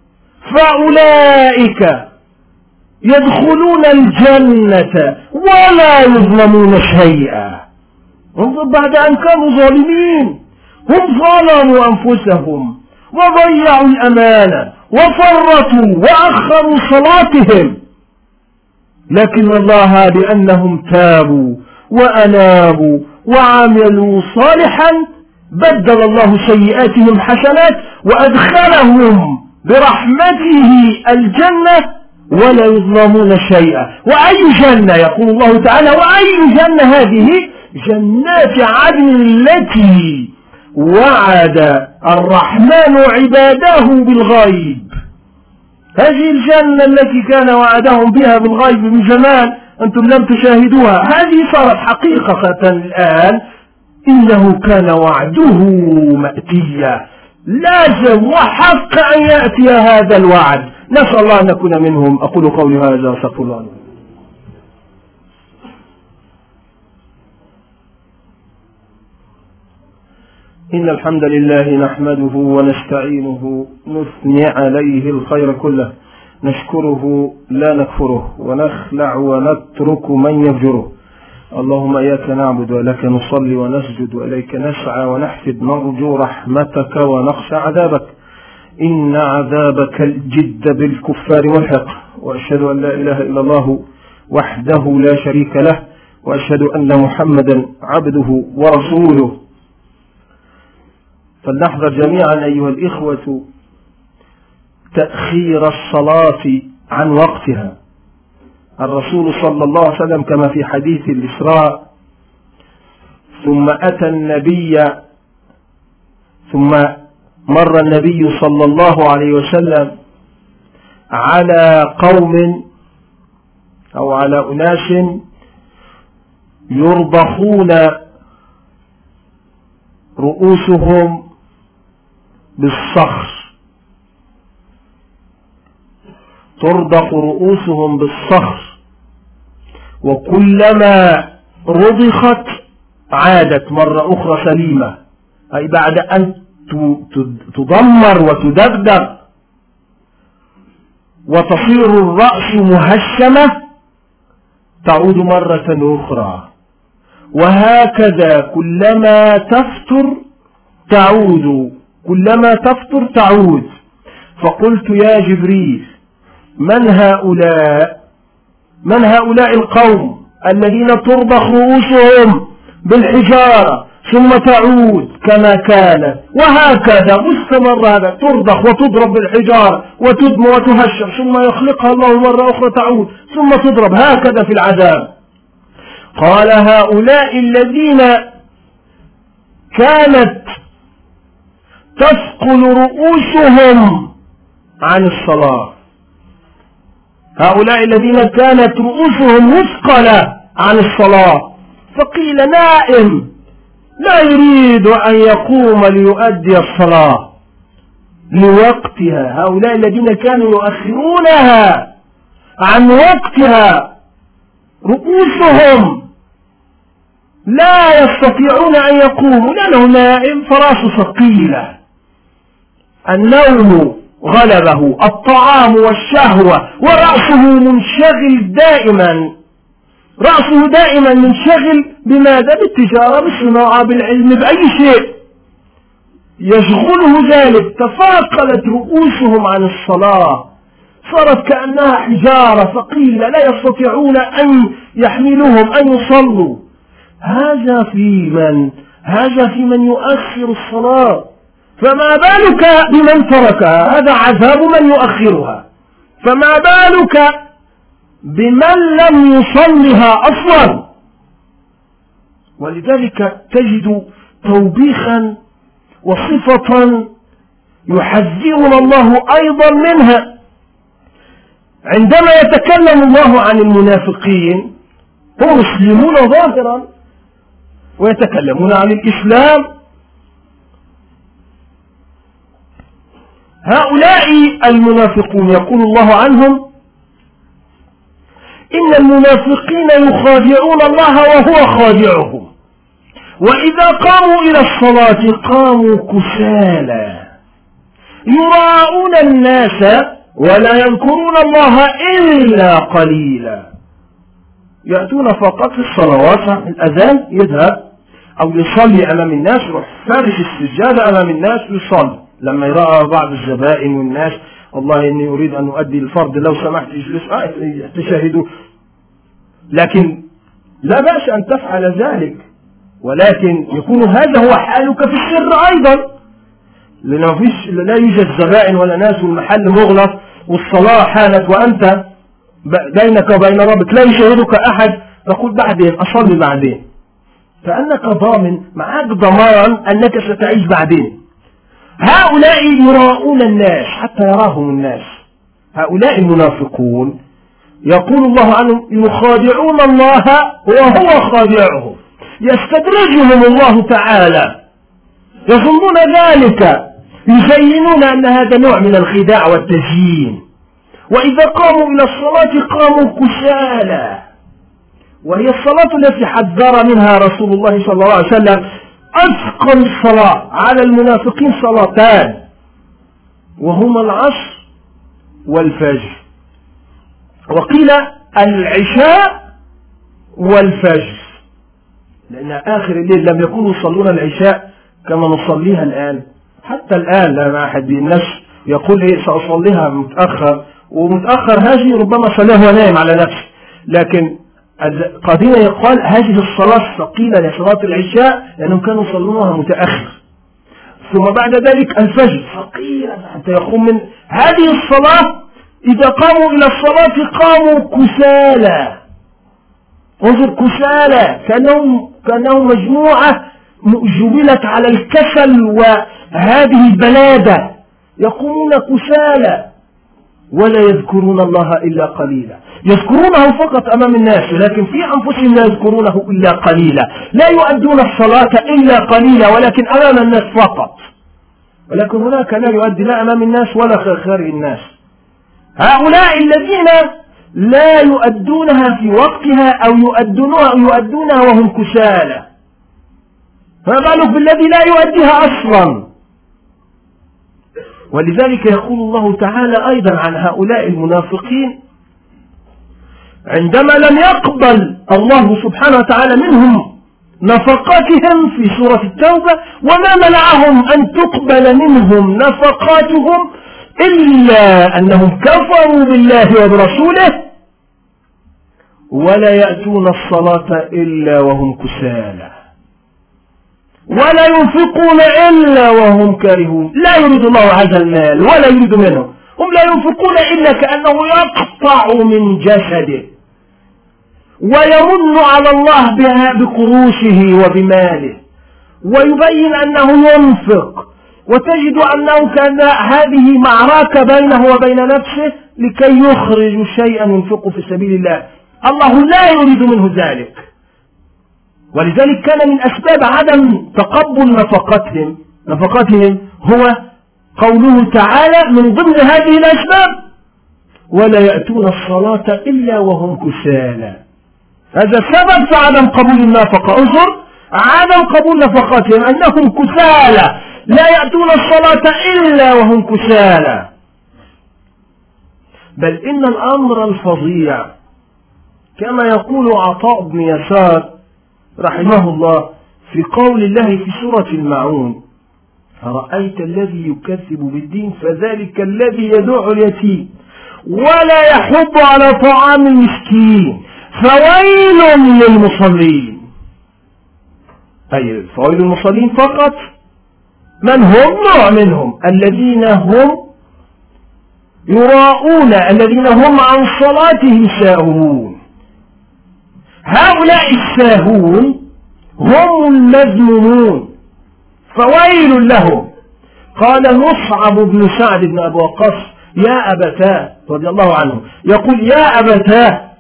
فأولئك يدخلون الجنة ولا يظلمون شيئا. انظر، بعد أن كانوا ظالمين هم ظلموا أنفسهم وضيعوا الأمانة وفرطوا وأخروا صلاتهم، لكن الله لأنهم تابوا وأنابوا وعملوا صالحا بدل الله سيئاتهم حسنات وأدخلهم برحمته الجنة ولا يظلمون شيئا. وأي جنة؟ يقول الله تعالى: وأي جنة هذه؟ جنات عدن التي وعد الرحمن عباده بالغيب. هذه الجنة التي كان وعدهم بها بالغيب من زمان، أنتم لم تشاهدوها، هذه صارت حقيقة الآن. إنه كان وعده مأتيا، لازم وحق أن يأتي هذا الوعد. نسأل الله أن نكون منهم. أقول قولي هذا وأستغفر الله. إن الحمد لله نحمده ونستعينه نثني عليه الخير كله، نشكره لا نكفره، ونخلع ونترك من يفجره. اللهم إياك نعبد وإليك نصلي ونسجد وإليك نسعى ونحفد، نرجو رحمتك ونخشى عذابك، إن عذابك الجد بالكفار ملحق. وأشهد أن لا إله إلا الله وحده لا شريك له، وأشهد أن محمدا عبده ورسوله. فلنحذر جميعا أيها الإخوة تأخير الصلاة عن وقتها. الرسول صلى الله عليه وسلم كما في حديث الإسراء: ثم أتى النبي ثم مر النبي صلى الله عليه وسلم على قوم أو على أناس يرضخون رؤوسهم بالصخر، ترضخ رؤوسهم بالصخر، وكلما رضخت عادت مرة أخرى سليمة، أي بعد أن تدمر وتدغدغ وتصير الرأس مهشمة تعود مرة أخرى، وهكذا كلما تفتر تعود، كلما تفتر تعود. فقلت: يا جبريل، من هؤلاء من هؤلاء القوم الذين ترضخ رؤوسهم بالحجارة ثم تعود كما كانت، وهكذا مستمر، هذا ترضخ وتضرب بالحجارة وتدم وتهشم، ثم يخلقها الله مرة أخرى تعود، ثم تضرب، هكذا في العذاب. قال: هؤلاء الذين كانت تثقل رؤوسهم عن الصلاة، هؤلاء الذين كانت رؤوسهم مثقلة عن الصلاة. فقيل: نائم لا يريد أن يقوم ليؤدي الصلاة لوقتها. هؤلاء الذين كانوا يؤخرونها عن وقتها رؤوسهم لا يستطيعون أن يقوموا لأنه نائم، فراسه ثقيلة، النوم غلبه، الطعام والشهوة، ورأسه منشغل دائما، رأسه دائما منشغل بماذا؟ بالتجارة، بالصناعة، بالعلم، بأي شيء يشغله ذلك. تفاقلت رؤوسهم عن الصلاة، صارت كأنها حجارة ثقيلة لا يستطيعون أن يحملوهم أن يصلوا. هذا في من هذا في من يؤخر الصلاة، فما بالك بمن تركها؟ هذا عذاب من يؤخرها، فما بالك بمن لم يصلها أصلا. ولذلك تجد توبيخا وصفة يحذرنا الله أيضا منها عندما يتكلم الله عن المنافقين. هم مسلمون ظاهرا ويتكلمون عن الإسلام. هؤلاء المنافقون يقول الله عنهم إن المنافقين يخادعون الله وهو خادعهم، وإذا قاموا إلى الصلاة قاموا كسالى يراءون الناس ولا يذكرون الله إلا قليلا. يأتون فقط في الصلوات، الأذان يذهب أو يصلي أمام الناس، يروح فارش السجادة أمام الناس يصلي. لما يرى بعض الزبائن والناس والله إني أريد أن أؤدي الفرض لو سمحت اجلس آه تشاهدوا، لكن لا بأس أن تفعل ذلك، ولكن يكون هذا هو حالك في السر أيضا، لأنه فيش لا يوجد زبائن ولا ناس والمحل مغلق والصلاة حانت وأنت بينك وبين ربك لا يشاهدك أحد، تقول بعدين أصلي بعدين، فأنك ضامن معك ضمان أنك ستعيش بعدين. هؤلاء يراؤون الناس حتى يراهم الناس، هؤلاء المنافقون يقول الله عنهم يخادعون الله وهو خادعهم، يستدرجهم الله تعالى، يظنون ذلك، يزينون أن هذا نوع من الخداع والتزيين. وإذا قاموا إلى الصلاة قاموا كسالى، وهي الصلاة التي حذر منها رسول الله صلى الله عليه وسلم. أثقل الصلاة على المنافقين صلاتان، وهما العصر والفجر، وقيل العشاء والفجر، لأن آخر الليل لم يكونوا يصلون العشاء كما نصليها الآن. حتى الآن لما أحد الناس يقول إيه سأصليها متأخر، ومتأخر هذه ربما صلاه ونائم على نفسه، لكن قديما يقال هذه الصلاة ثقيلة لصلاة العشاء لأنهم كانوا يصلونها متأخر، ثم بعد ذلك الفجر ثقيلة حتى يقوم من هذه الصلاة. إذا قاموا إلى الصلاة قاموا كسالى، انظر كسالى، كأنهم كأنهم مجموعة جبلت على الكسل وهذه البلادة، يقومون كسالى ولا يذكرون الله إلا قليلا. يذكرونه فقط أمام الناس، ولكن في أنفسهم لا يذكرونه إلا قليلا، لا يؤدون الصلاة إلا قليلا ولكن أمام الناس فقط، ولكن هناك لا يؤدي لا أمام الناس ولا خارج الناس. هؤلاء الذين لا يؤدونها في وقتها أو يؤدونها, يؤدونها وهم كسالى، فما بالك بالذي لا يؤديها أصلا. ولذلك يقول الله تعالى أيضا عن هؤلاء المنافقين عندما لم يقبل الله سبحانه وتعالى منهم نفقاتهم في سورة التوبة: وما منعهم أن تقبل منهم نفقاتهم إلا أنهم كفروا بالله وبرسوله ولا يأتون الصلاة إلا وهم كسالى ولا ينفقون إلا وهم كارهون. لا يريد الله هذا المال ولا يريد منه، هم لا ينفقون إلا كأنه يقطع من جسده ويمن على الله بها بقروشه وبماله ويبين أنه ينفق، وتجد أنه كان هذه معركة بينه وبين نفسه لكي يخرج شيئا ينفقه في سبيل الله. الله لا يريد منه ذلك، ولذلك كان من أسباب عدم تقبل نفقاتهم نفقاتهم هو قوله تعالى من ضمن هذه الأسباب: ولا يأتون الصلاة إلا وهم كسالى. هذا سبب في عدم قبول النفقة. انظر عدم قبول نفقاتهم أنهم كسالى، لا يأتون الصلاة إلا وهم كسالى. بل إن الأمر الفظيع كما يقول عطاء بن يسار رحمه الله في قول الله في سورة الماعون: أرأيت الذي يكذب بالدين فذلك الذي يدع اليتيم ولا يحض على طعام المسكين فويل للمصلين. أي فويل للمصلين فقط. من هم؟ نوع منهم الذين هم يراؤون، الذين هم عن صلاتهم ساهون. هؤلاء الساهون هم المذمومون، فويل لهم. قال مصعب بن سعد بن أبي وقاص: يا أبتاه، رضي الله عنه، يقول: يا أبتاه،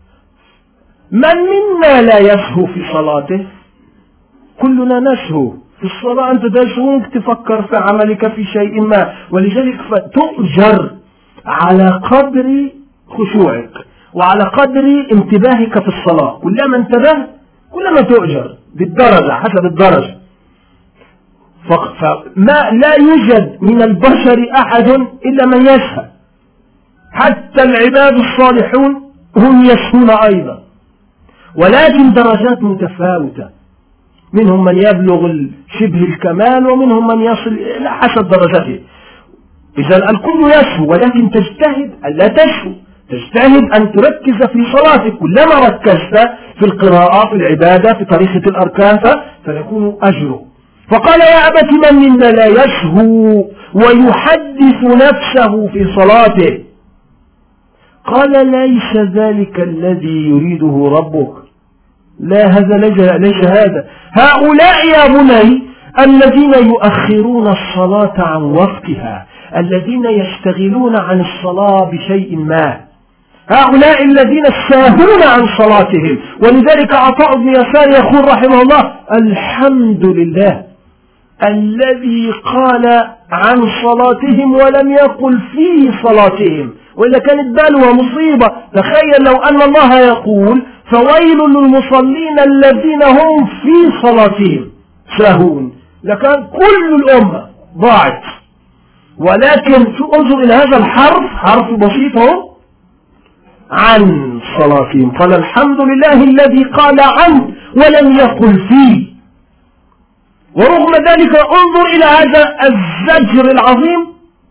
من منا لا يسهو في صلاته؟ كلنا نسهو، في الصلاة أنت تشوق تفكر في عملك في شيء ما، ولذلك فتؤجر على قدر خشوعك وعلى قدر انتباهك في الصلاة. كلما انتبهت كلما تؤجر بالدرجة حسب الدرجة. فما لا يوجد من البشر أحد إلا من يسهى، حتى العباد الصالحون هم يسهون أيضا، ولكن درجات متفاوتة، منهم من يبلغ شبه الكمال ومنهم من يصل إلى حسب درجته. إذا الكل يسهو، ولكن تجتهد ألا تسهو، تجتهد أن تركز في صلاتك. كلما ركزت في القراءة في العبادة في طريقة الأركان فيكون أجره. فقال يا أبت من منا لا يسهو ويحدث نفسه في صلاته؟ قال ليس ذلك الذي يريده ربك. لا هذا ليس هذا. هؤلاء يا بني الذين يؤخرون الصلاة عن وقتها، الذين يشتغلون عن الصلاة بشيء ما، هؤلاء الذين ساهون عن صلاتهم. ولذلك عطاء بن يسار يقول رحمه الله: الحمد لله الذي قال عن صلاتهم ولم يقل في صلاتهم، وإذا كانت بلوى مصيبة. تخيل لو أن الله يقول: فويل للمصلين الذين هم في صلاتهم ساهون، لكان كل الأمة ضاعت. ولكن انظر إلى هذا الحرف، حرف بسيط عن صلاتهم، قال الحمد لله الذي قال عن ولم يقل فيه. ورغم ذلك انظر إلى هذا الزجر العظيم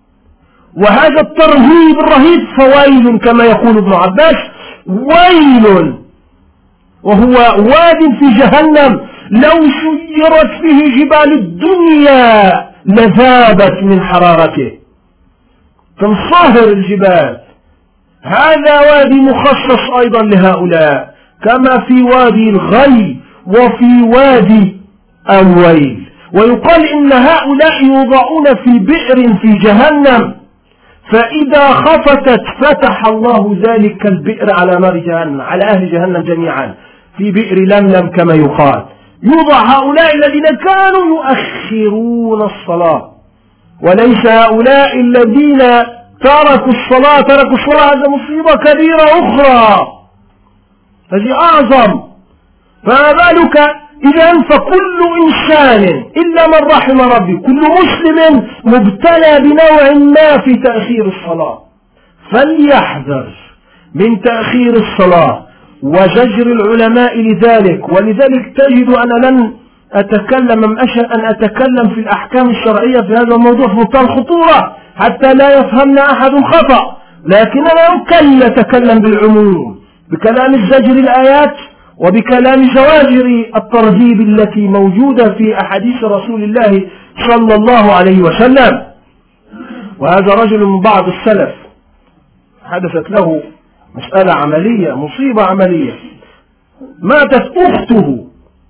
وهذا الترهيب الرهيب. فويل كما يقول ابن عباس، ويل، وهو واد في جهنم لو سيرت فيه جبال الدنيا لذابت من حرارته، تنصهر الجبال. هذا وادي مخصص أيضا لهؤلاء، كما في وادي الغي وفي وادي الويل. ويقال إن هؤلاء يوضعون في بئر في جهنم، فإذا خفتت فتح الله ذلك البئر على نار جهنم، على أهل جهنم جميعا، في بئر لملم كما يقال. يوضع هؤلاء الذين كانوا يؤخرون الصلاة، وليس هؤلاء الذين تركوا الصلاة. تركوا الصلاة هذا مصيبة كبيرة أخرى، هذه أعظم. فما بالك إذن فكل إنسان إلا من رحم ربي، كل مسلم مبتلى بنوع ما في تأخير الصلاة، فليحذر من تأخير الصلاة وزجر العلماء لذلك. ولذلك تجد أنا لن أتكلم أم أشأ أن أتكلم في الأحكام الشرعية في هذا الموضوع في منتهى الخطورة حتى لا يفهمنا أحد خطأ، لكننا يمكن نتكلم بالعموم بكلام الزجر الآيات وبكلام زواجر الترهيب التي موجودة في أحاديث رسول الله صلى الله عليه وسلم. وهذا رجل من بعض السلف حدثت له مسألة عملية، مصيبة عملية، ماتت أخته،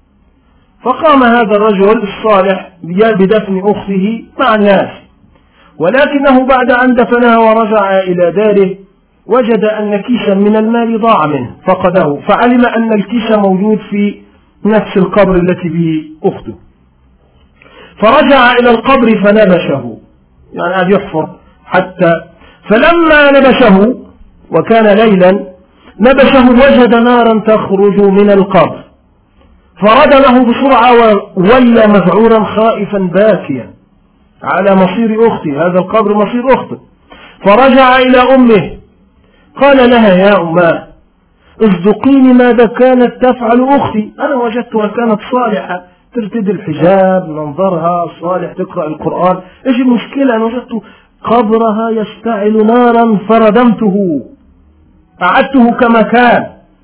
فقام هذا الرجل الصالح بدفن أخته مع الناس، ولكنه بعد أن دفنها ورجع إلى داره وجد أن كيسا من المال ضاع منه، فقده، فعلم أن الكيس موجود في نفس القبر التي به أخته، فرجع إلى القبر فنبشه، يعني قاعد يحفر حتى، فلما نبشه وكان ليلا نبشه وجد نارا تخرج من القبر، فردمه بسرعة وولى مذعورا خائفا باكيا على مصير أختي، هذا القبر مصير أخته. فرجع إلى أمه قال لها: يا أماه اصدقيني ماذا كانت تفعل أختي، أنا وجدتها كانت صالحة، ترتدي الحجاب، منظرها صالح، تقرأ القرآن، إيش المشكلة؟ أنا وجدت قبرها يشتعل نارا فردمته، أعدته كما كان.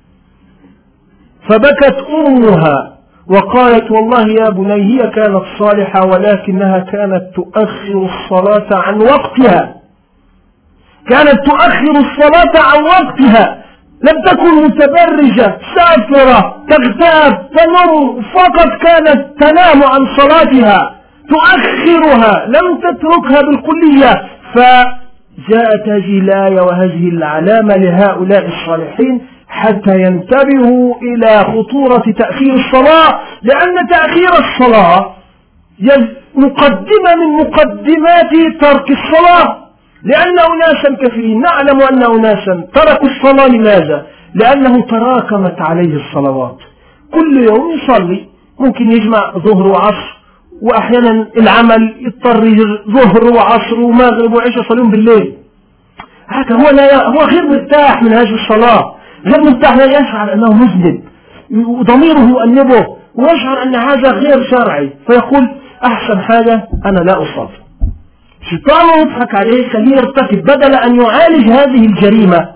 فبكت أمها وقالت: والله يا بني هي كانت صالحة ولكنها كانت تؤخر الصلاة عن وقتها، كانت تؤخر الصلاة عن وقتها، لم تكن متبرجة سافرة تغتاب تنم، فقط كانت تنام عن صلاتها تؤخرها، لم تتركها بالكلية. فجاءت هذه الآية وهذه العلامة لهؤلاء الصالحين حتى ينتبهوا إلى خطورة تأخير الصلاة، لأن تأخير الصلاة مقدمة من مقدمات ترك الصلاة، لأن أناسا كثيرين نعلم أن أناسا تركوا الصلاة. لماذا؟ لأنه تراكمت عليه الصلوات، كل يوم يصلي، ممكن يجمع ظهر وعصر، وأحيانا العمل يضطر ظهر وعصر ومغرب وعشاء يصلون بالليل. هذا هو لا هو غير مرتاح من هذه الصلاة، غير مرتاح، لا يشعر أنه مذنب وضميره يؤنبه ويشعر أن هذا غير شرعي، فيقول أحسن حاجة أنا لا أصلي. شيطان يضحك عليه خليه يرتكب، بدل أن يعالج هذه الجريمة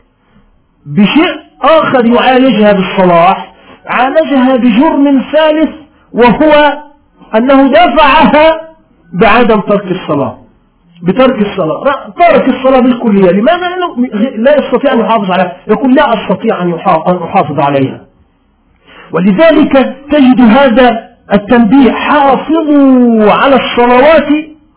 بشيء آخر يعالجها بالصلاح، عالجها بجرم ثالث، وهو أنه دفعها بعدم ترك الصلاة، بترك الصلاة، ترك الصلاة بالكلية. لماذا؟ لأنه لا يستطيع أن يحافظ عليها، يقول لا أستطيع أن أحافظ عليها. ولذلك تجد هذا التنبيه: حافظوا على الصلوات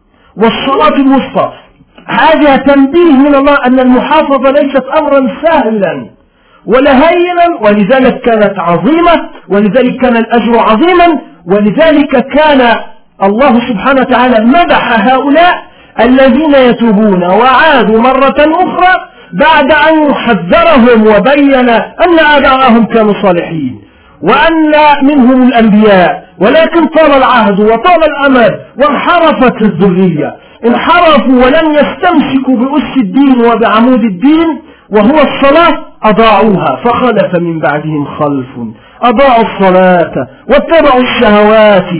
والصلاة الوسطى. هذا تنبيه من الله أن المحافظة ليست أمرا سهلا ولا هينا، ولذلك كانت عظيمة، ولذلك كان الأجر عظيما، ولذلك كان الله سبحانه وتعالى مدح هؤلاء الذين يتوبون وعادوا مرة أخرى بعد أن حذرهم وبين أن آباءهم كانوا صالحين وأن منهم الأنبياء، ولكن طال العهد وطال الأمد وانحرفت الذرية، انحرفوا ولم يستمسكوا بأس الدين وبعمود الدين وهو الصلاة، أضاعوها. فخلف من بعدهم خلف أضاعوا الصلاة واتبعوا الشهوات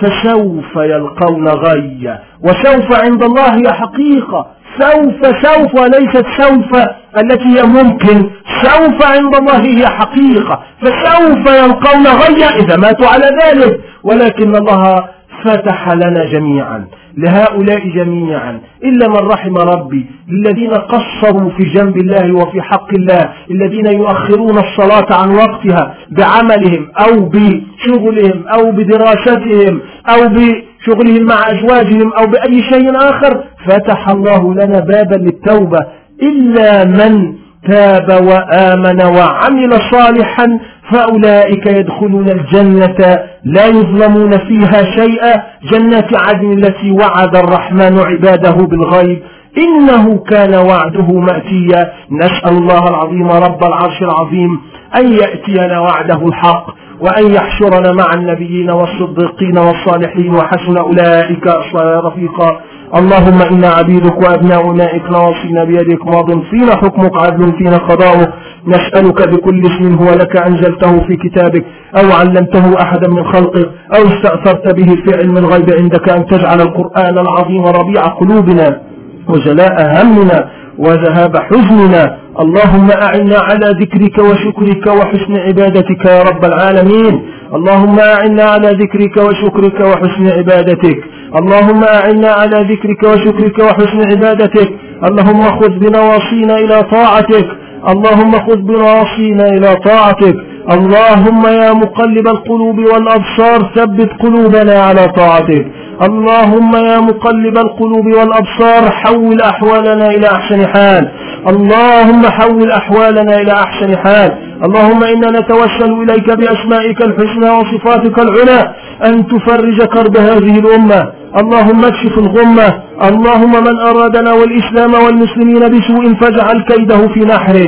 فسوف يلقون غيا. وسوف عند الله هي حقيقة، سوف سوف ليست سوف التي هي ممكن، سوف عند الله هي حقيقة، فسوف يلقون غيا إذا ماتوا على ذلك. ولكن الله فتح لنا جميعا، لهؤلاء جميعا إلا من رحم ربي، الذين قصروا في جنب الله وفي حق الله، الذين يؤخرون الصلاة عن وقتها بعملهم أو بشغلهم أو بدراستهم أو بشغلهم مع أزواجهم أو بأي شيء آخر، فتح الله لنا بابا للتوبة. إلا من تاب وآمن وعمل صالحا فأولئك يدخلون الجنة لا يظلمون فيها شيئا، جنات عدن التي وعد الرحمن عباده بالغيب إنه كان وعده مأتيا. نسأل الله العظيم رب العرش العظيم أن يأتينا وعده الحق، وأن يحشرنا مع النبيين والصديقين والصالحين وحسن أولئك رفيقا. اللهم إنا عبيدك وأبناء أمائك نواصينا بيدك ماض فينا حكمك عدل فينا قضاؤك. نسألك بكل اسم هو لك أنزلته في كتابك أو علمته أحدا من خلقك أو استأثرت به في علم الغيب عندك أن تجعل القرآن العظيم ربيع قلوبنا وجلاء همنا وذهاب حزننا. اللهم أعنا على ذكرك وشكرك وحسن عبادتك يا رب العالمين. اللهم أعنا على ذكرك وشكرك وحسن عبادتك. اللهم أعنا على ذكرك وشكرك وحسن عبادتك. اللهم خذ بنواصينا إلى طاعتك. اللهم خذ بنواصينا إلى طاعتك. اللهم يا مقلب القلوب والأبصار ثبت قلوبنا على طاعتك. اللهم يا مقلب القلوب والأبصار حول أحوالنا إلى أحسن حال. اللهم حول أحوالنا إلى أحسن حال. اللهم إنا نتوسل إليك بأسمائك الحسنى وصفاتك العلى أن تفرج كرب هذه الأمة. اللهم اكشف الغمة. اللهم من أرادنا والإسلام والمسلمين بسوء فاجعل كيده في نحره.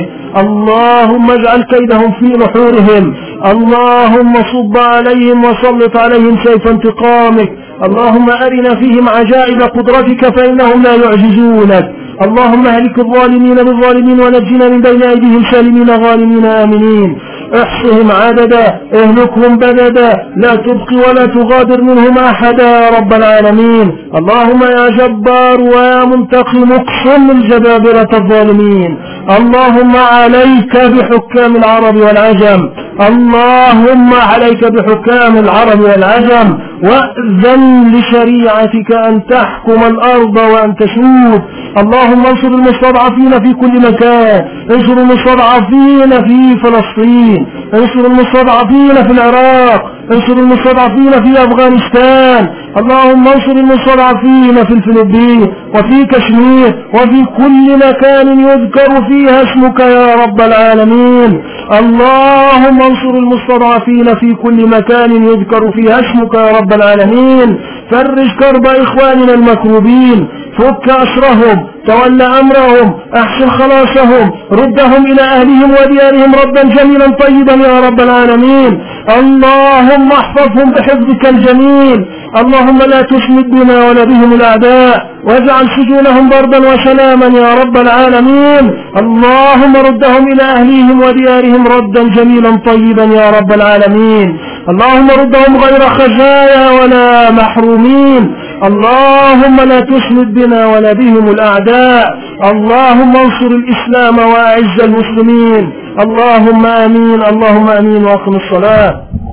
اللهم اجعل كيدهم في نحورهم. اللهم صب عليهم وسلط عليهم سيف انتقامك. اللهم أرنا فيهم عجائب قدرتك فإنهم لا يعجزونك. اللهم اهلك الظالمين بالظالمين ونجنا من بين أيديهم سالمين غانمين آمنين. احصهم عددا اهلكهم بددا لا تبقي ولا تغادر منهم أحدا يا رب العالمين. اللهم يا جبار ويا منتقم اقسم الجبابرة الظالمين. اللهم عليك بحكام العرب والعجم. اللهم عليك بحكام العرب والعجم وأذن لشريعتك أن تحكم الأرض وأن تسود. اللهم انصر المستضعفين في كل مكان. انصر المستضعفين في فلسطين. انصر المستضعفين في العراق. انصر المستضعفين في أفغانستان. اللهم انصر المستضعفين في الفلبين وفي كشمير وفي كل مكان يذكر فيها اسمك يا رب العالمين. اللهم انصر المستضعفين في كل مكان يذكر فيها اسمك يا رب العالمين. فرج كرب إخواننا المكروبين، فك أسرهم، تول أمرهم، أحسن خلاصهم، ردهم إلى أهلهم وديارهم ردا جميلا طيبا يا رب العالمين. اللهم احفظهم بحفظك الجميل، اللهم لا تشمت بنا ولا بهم الأعداء، واجعل سجونهم بردا وسلاما يا رب العالمين. اللهم ردهم إلى أهليهم وديارهم ردا جميلا طيبا يا رب العالمين. اللهم ردهم غير خزايا ولا محرومين. اللهم لا تشمت بنا ولا بهم الأعداء. اللهم انصر الإسلام وأعز المسلمين. اللهم آمين، اللهم آمين، وأقم الصلاة.